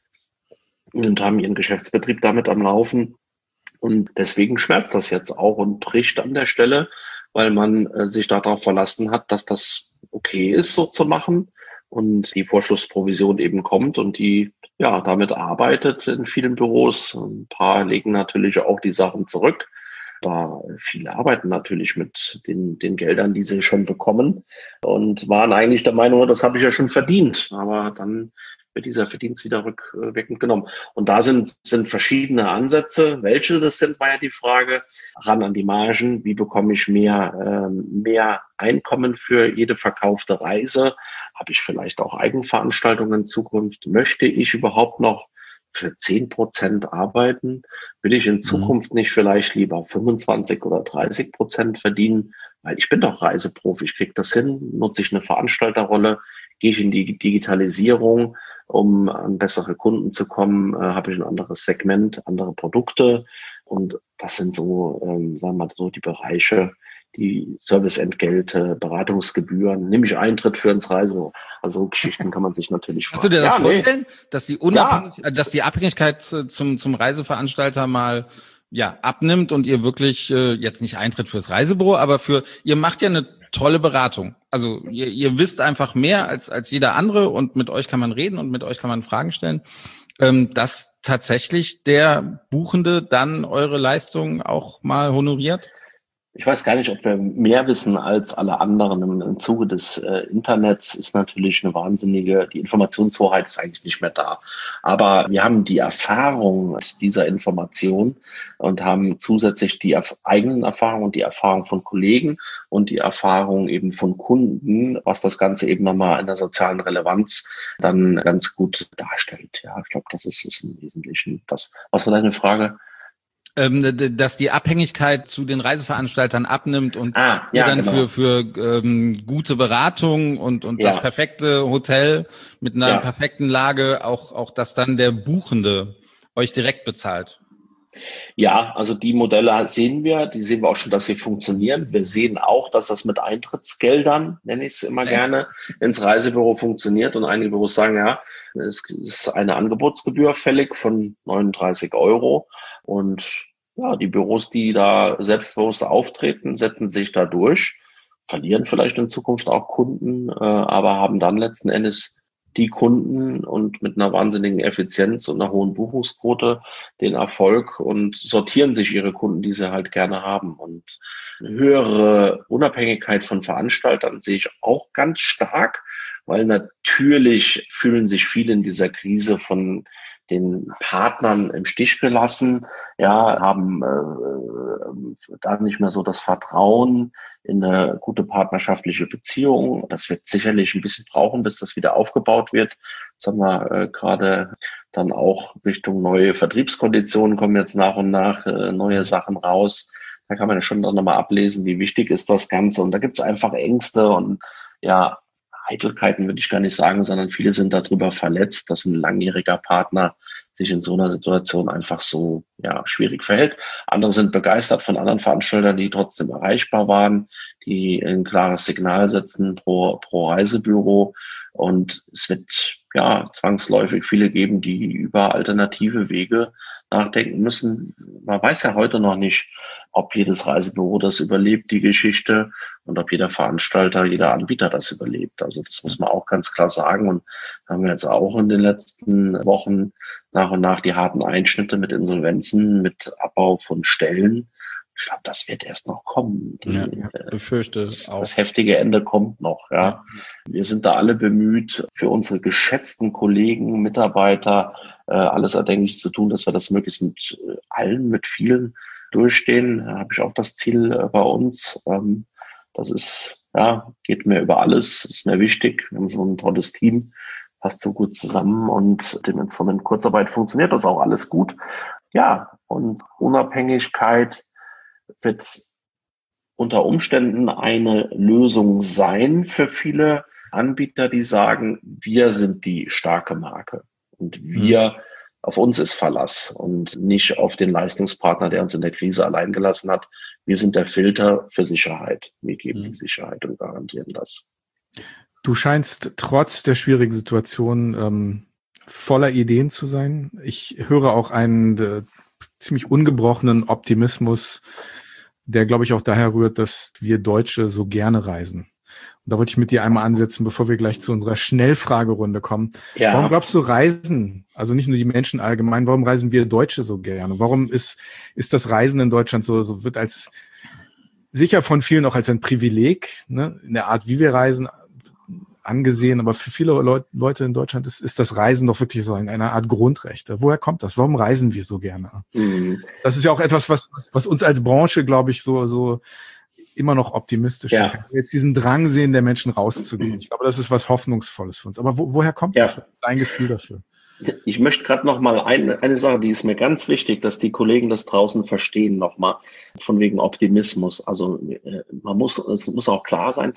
und haben ihren Geschäftsbetrieb damit am Laufen. Und deswegen schmerzt das jetzt auch und bricht an der Stelle, weil man sich darauf verlassen hat, dass das okay ist, so zu machen und die Vorschussprovision eben kommt und die damit arbeitet in vielen Büros. Ein paar legen natürlich auch die Sachen zurück. Da viele arbeiten natürlich mit den Geldern, die sie schon bekommen und waren eigentlich der Meinung, das habe ich ja schon verdient. Aber dann wird dieser Verdienst wieder rückwirkend genommen. Und da sind verschiedene Ansätze. Welche das sind, war ja die Frage. Ran an die Margen. Wie bekomme ich mehr Einkommen für jede verkaufte Reise? Habe ich vielleicht auch Eigenveranstaltungen in Zukunft? Möchte ich überhaupt noch für 10% arbeiten? Will ich in Zukunft nicht vielleicht lieber 25 oder 30% verdienen? Weil ich bin doch Reiseprofi, ich kriege das hin. Nutze ich eine Veranstalterrolle? Gehe ich in die Digitalisierung, um an bessere Kunden zu kommen? Habe ich ein anderes Segment, andere Produkte? Und das sind so, sagen wir mal so, die Bereiche, die Serviceentgelte, Beratungsgebühren, nämlich Eintritt für ins Reisebüro. Also Geschichten kann man sich natürlich fragen. Kannst du dir das vorstellen, dass dass die Abhängigkeit zum Reiseveranstalter mal abnimmt und ihr wirklich jetzt nicht Eintritt fürs Reisebüro, aber ihr macht ja eine tolle Beratung. Also ihr wisst einfach mehr als jeder andere und mit euch kann man reden und mit euch kann man Fragen stellen, dass tatsächlich der Buchende dann eure Leistung auch mal honoriert? Ich weiß gar nicht, ob wir mehr wissen als alle anderen. Im Zuge des Internets ist natürlich die Informationshoheit ist eigentlich nicht mehr da. Aber wir haben die Erfahrung dieser Information und haben zusätzlich die eigenen Erfahrungen und die Erfahrung von Kollegen und die Erfahrung eben von Kunden, was das Ganze eben nochmal in der sozialen Relevanz dann ganz gut darstellt. Ja, ich glaube, das ist im Wesentlichen das. Was war deine Frage? Dass die Abhängigkeit zu den Reiseveranstaltern abnimmt und dann genau. für gute Beratung und das perfekte Hotel mit einer perfekten Lage auch, dass dann der Buchende euch direkt bezahlt. Ja, also die Modelle sehen wir auch schon, dass sie funktionieren. Wir sehen auch, dass das mit Eintrittsgeldern, nenne ich es immer gerne, ins Reisebüro funktioniert. Und einige Büros sagen, es ist eine Angebotsgebühr fällig von 39 €. Und die Büros, die da selbstbewusst auftreten, setzen sich da durch, verlieren vielleicht in Zukunft auch Kunden, aber haben dann letzten Endes die Kunden und mit einer wahnsinnigen Effizienz und einer hohen Buchungsquote den Erfolg und sortieren sich ihre Kunden, die sie halt gerne haben. Und eine höhere Unabhängigkeit von Veranstaltern sehe ich auch ganz stark, weil natürlich fühlen sich viele in dieser Krise von den Partnern im Stich gelassen, haben da nicht mehr so das Vertrauen in eine gute partnerschaftliche Beziehung. Das wird sicherlich ein bisschen brauchen, bis das wieder aufgebaut wird. Jetzt haben wir gerade dann auch Richtung neue Vertriebskonditionen kommen jetzt nach und nach neue Sachen raus. Da kann man ja schon dann nochmal ablesen, wie wichtig ist das Ganze. Und da gibt es einfach Ängste und Eitelkeiten würde ich gar nicht sagen, sondern viele sind darüber verletzt, dass ein langjähriger Partner sich in so einer Situation einfach so schwierig verhält. Andere sind begeistert von anderen Veranstaltern, die trotzdem erreichbar waren, die ein klares Signal setzen pro Reisebüro. Und es wird zwangsläufig viele geben, die über alternative Wege nachdenken müssen. Man weiß ja heute noch nicht, ob jedes Reisebüro das überlebt, die Geschichte, und ob jeder Veranstalter, jeder Anbieter das überlebt. Also das muss man auch ganz klar sagen. Und haben wir jetzt auch in den letzten Wochen nach und nach die harten Einschnitte mit Insolvenzen, mit Abbau von Stellen. Ich glaube, das wird erst noch kommen. Befürchte auch. Das heftige Ende kommt noch. Ja. Wir sind da alle bemüht, für unsere geschätzten Kollegen, Mitarbeiter, alles erdenklich zu tun, dass wir das möglichst mit allen, mit vielen durchstehen. Da habe ich auch das Ziel bei uns. Das ist, geht mir über alles, ist mir wichtig. Wir haben so ein tolles Team, passt so gut zusammen und dem Instrument Kurzarbeit funktioniert das auch alles gut. Ja, und Unabhängigkeit wird unter Umständen eine Lösung sein für viele Anbieter, die sagen, wir sind die starke Marke und auf uns ist Verlass und nicht auf den Leistungspartner, der uns in der Krise allein gelassen hat. Wir sind der Filter für Sicherheit. Wir geben die Sicherheit und garantieren das. Du scheinst trotz der schwierigen Situation voller Ideen zu sein. Ich höre auch einen ziemlich ungebrochenen Optimismus, der, glaube ich, auch daher rührt, dass wir Deutsche so gerne reisen. Und da wollte ich mit dir einmal ansetzen, bevor wir gleich zu unserer Schnellfragerunde kommen. Ja. Warum glaubst du, reisen, also nicht nur die Menschen allgemein, warum reisen wir Deutsche so gerne? Warum ist das Reisen in Deutschland so wird als sicher von vielen auch als ein Privileg, ne, in der Art, wie wir reisen, angesehen, aber für viele Leute in Deutschland ist das Reisen doch wirklich so eine Art Grundrecht. Woher kommt das? Warum reisen wir so gerne? Das ist ja auch etwas, was uns als Branche, glaube ich, so immer noch optimistisch ist. Jetzt diesen Drang sehen, der Menschen rauszugehen. Ich glaube, das ist was Hoffnungsvolles für uns. Aber woher kommt das? Dein Gefühl dafür? Ich möchte gerade noch mal eine Sache, die ist mir ganz wichtig, dass die Kollegen das draußen verstehen, noch mal von wegen Optimismus. Also es muss auch klar sein,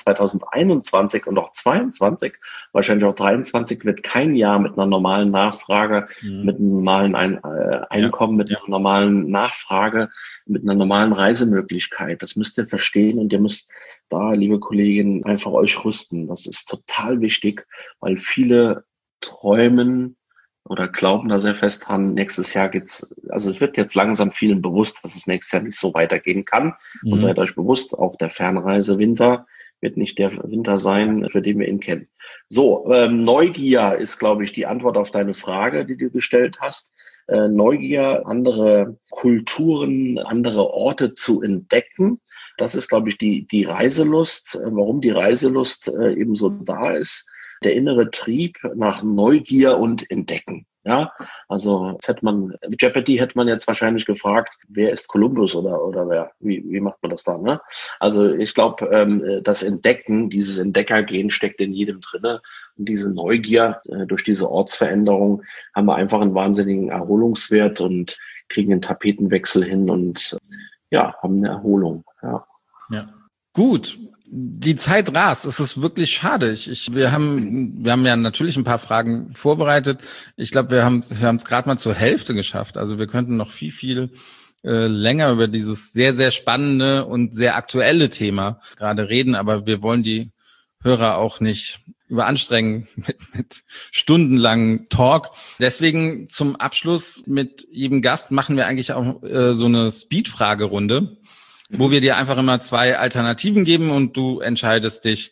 2021 und auch 22, wahrscheinlich auch 23 wird kein Jahr mit einer normalen Nachfrage, mit einem normalen Einkommen, mit einer normalen Nachfrage, mit einer normalen Reisemöglichkeit. Das müsst ihr verstehen und ihr müsst da, liebe Kolleginnen, einfach euch rüsten. Das ist total wichtig, weil viele träumen oder glauben da sehr fest dran, nächstes Jahr es wird jetzt langsam vielen bewusst, dass es nächstes Jahr nicht so weitergehen kann. Und seid euch bewusst, auch der Fernreisewinter wird nicht der Winter sein, für den wir ihn kennen. So, Neugier ist, glaube ich, die Antwort auf deine Frage, die du gestellt hast. Neugier, andere Kulturen, andere Orte zu entdecken. Das ist, glaube ich, die Reiselust. Warum die Reiselust eben so da ist. Der innere Trieb nach Neugier und Entdecken. Ja, also mit Jeopardy hätte man jetzt wahrscheinlich gefragt, wer ist Kolumbus oder wer? Wie macht man das dann? Ne? Also ich glaube, das Entdecken, dieses Entdeckergehen steckt in jedem drinne. Und diese Neugier durch diese Ortsveränderung haben wir einfach einen wahnsinnigen Erholungswert und kriegen einen Tapetenwechsel hin und haben eine Erholung. Ja. Gut. Die Zeit rast. Es ist wirklich schade. Wir haben ja natürlich ein paar Fragen vorbereitet. Ich glaube, wir haben es gerade mal zur Hälfte geschafft. Also wir könnten noch viel länger über dieses sehr, sehr spannende und sehr aktuelle Thema gerade reden. Aber wir wollen die Hörer auch nicht überanstrengen mit stundenlangen Talk. Deswegen zum Abschluss mit jedem Gast machen wir eigentlich auch so eine Speed-Fragerunde, wo wir dir einfach immer 2 Alternativen geben und du entscheidest dich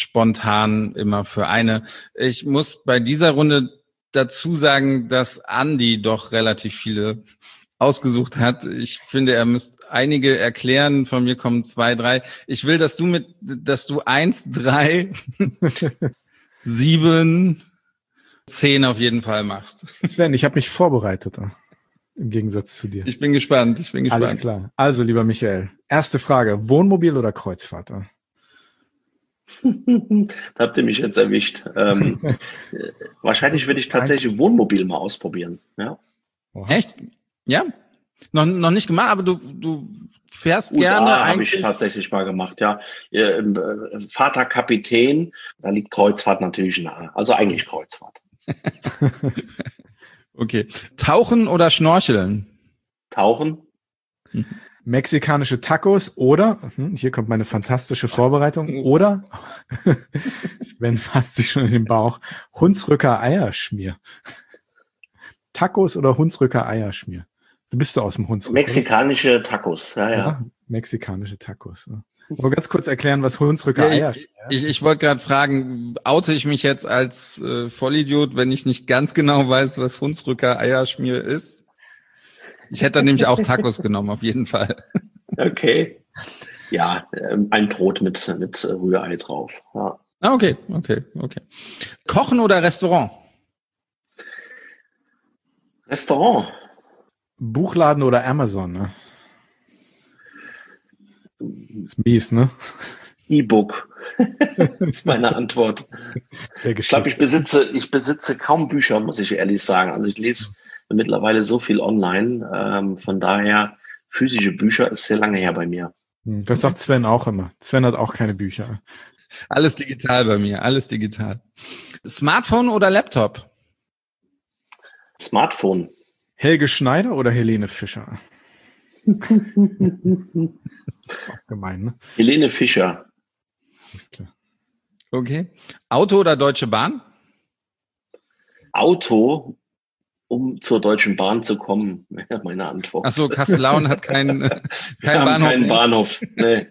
spontan immer für eine. Ich muss bei dieser Runde dazu sagen, dass Andi doch relativ viele ausgesucht hat. Ich finde, er müsste einige erklären. Von mir kommen 2, 3. Ich will, dass du 1, 3, 7, 10 auf jeden Fall machst. Sven, ich habe mich vorbereitet. Im Gegensatz zu dir. Ich bin gespannt. Alles klar. Also, lieber Michael, erste Frage. Wohnmobil oder Kreuzfahrt? Da habt ihr mich jetzt erwischt. Wahrscheinlich würde ich tatsächlich Wohnmobil mal ausprobieren. Ja. Echt? Ja? Noch nicht gemacht, aber du fährst USA gerne. Habe ich tatsächlich mal gemacht, ja. Vater Kapitän, da liegt Kreuzfahrt natürlich nahe. Also eigentlich Kreuzfahrt. Okay. Tauchen oder Schnorcheln? Tauchen. Mexikanische Tacos oder, hier kommt meine fantastische Vorbereitung, oder, Sven fasst sich schon in den Bauch, Hunsrücker Eierschmier. Tacos oder Hunsrücker Eierschmier? Du bist aus dem Hunsrück. Mexikanische Tacos, ja. Mexikanische Tacos. Ja. Aber ganz kurz erklären, was Hunsrücker Eierschmier ist. Ich wollte gerade fragen, oute ich mich jetzt als Vollidiot, wenn ich nicht ganz genau weiß, was Hunsrücker Eierschmier ist? Ich hätte dann nämlich auch Tacos genommen, auf jeden Fall. Okay. Ja, ein Brot mit Rührei drauf. Ja. Okay. Kochen oder Restaurant? Restaurant. Buchladen oder Amazon, ne? Ist mies, ne? E-Book. Das ist meine Antwort. Ich glaube, ich besitze kaum Bücher, muss ich ehrlich sagen. Also ich lese mittlerweile so viel online. Von daher, physische Bücher ist sehr lange her bei mir. Das sagt Sven auch immer. Sven hat auch keine Bücher. Alles digital bei mir, alles digital. Smartphone oder Laptop? Smartphone. Helge Schneider oder Helene Fischer? Auch gemein, ne? Helene Fischer. Alles klar. Okay. Auto oder Deutsche Bahn? Auto, um zur Deutschen Bahn zu kommen, wäre meine Antwort. Achso, Kastellaun hat keinen Bahnhof. Keinen Bahnhof. Nee.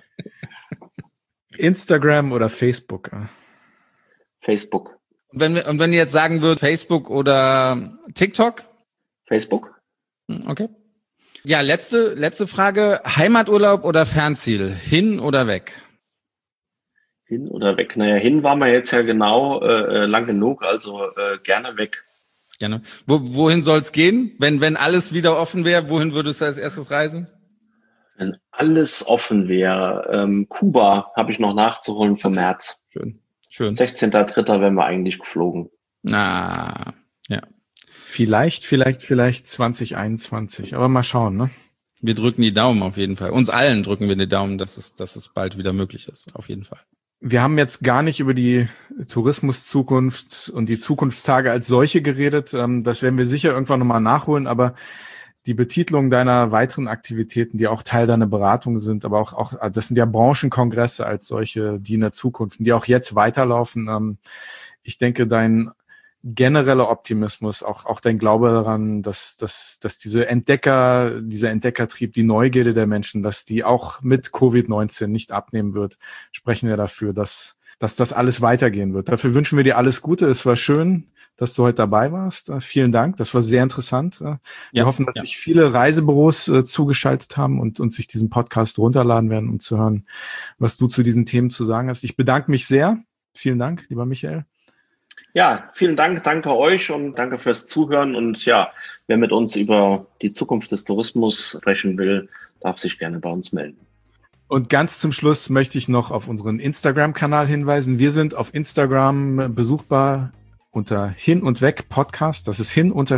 Instagram oder Facebook? Facebook. Und wenn ihr jetzt sagen würdet, Facebook oder TikTok? Facebook. Okay. Ja, letzte Frage. Heimaturlaub oder Fernziel? Hin oder weg? Hin oder weg? Naja, hin waren wir jetzt ja genau lang genug, also gerne weg. Gerne. Wohin soll es gehen? Wenn alles wieder offen wäre, wohin würdest du als erstes reisen? Wenn alles offen wäre. Kuba habe ich noch nachzuholen vom März. Schön. 16.03. wären wir eigentlich geflogen. Ja. Vielleicht 2021. Aber mal schauen, ne? Wir drücken die Daumen auf jeden Fall. Uns allen drücken wir die Daumen, dass es bald wieder möglich ist. Auf jeden Fall. Wir haben jetzt gar nicht über die Tourismuszukunft und die Zukunftstage als solche geredet. Das werden wir sicher irgendwann nochmal nachholen, aber die Betitelung deiner weiteren Aktivitäten, die auch Teil deiner Beratung sind, aber auch das sind ja Branchenkongresse als solche, die in der Zukunft, die auch jetzt weiterlaufen. Ich denke, dein genereller Optimismus, auch dein Glaube daran, dass dieser Entdeckertrieb, die Neugierde der Menschen, dass die auch mit Covid-19 nicht abnehmen wird, sprechen wir dafür, dass das alles weitergehen wird. Dafür wünschen wir dir alles Gute. Es war schön, dass du heute dabei warst. Vielen Dank. Das war sehr interessant. Wir hoffen, dass sich viele Reisebüros zugeschaltet haben und sich diesen Podcast runterladen werden, um zu hören, was du zu diesen Themen zu sagen hast. Ich bedanke mich sehr. Vielen Dank, lieber Michael. Ja, vielen Dank. Danke euch und danke fürs Zuhören. Und ja, wer mit uns über die Zukunft des Tourismus sprechen will, darf sich gerne bei uns melden. Und ganz zum Schluss möchte ich noch auf unseren Instagram-Kanal hinweisen. Wir sind auf Instagram besuchbar unter Hin und Weg Podcast. Das ist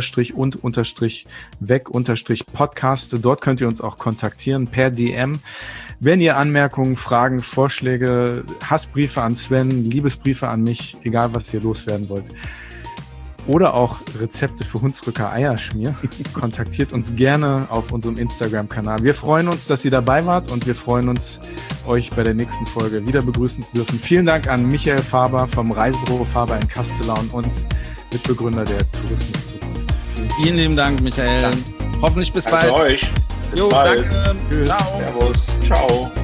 hin_und_weg_Podcast. Dort könnt ihr uns auch kontaktieren per DM. Wenn ihr Anmerkungen, Fragen, Vorschläge, Hassbriefe an Sven, Liebesbriefe an mich, egal was ihr loswerden wollt, oder auch Rezepte für Hunsrücker Eierschmier, kontaktiert uns gerne auf unserem Instagram-Kanal. Wir freuen uns, dass ihr dabei wart und wir freuen uns, euch bei der nächsten Folge wieder begrüßen zu dürfen. Vielen Dank an Michael Faber vom Reisebüro Faber in Kastellaun und Mitbegründer der Tourismuszukunft. Vielen lieben Dank, Michael. Hoffentlich bis bald. Danke euch. Bis bald. Danke. Tschüss. Ciao. Servus. Ciao.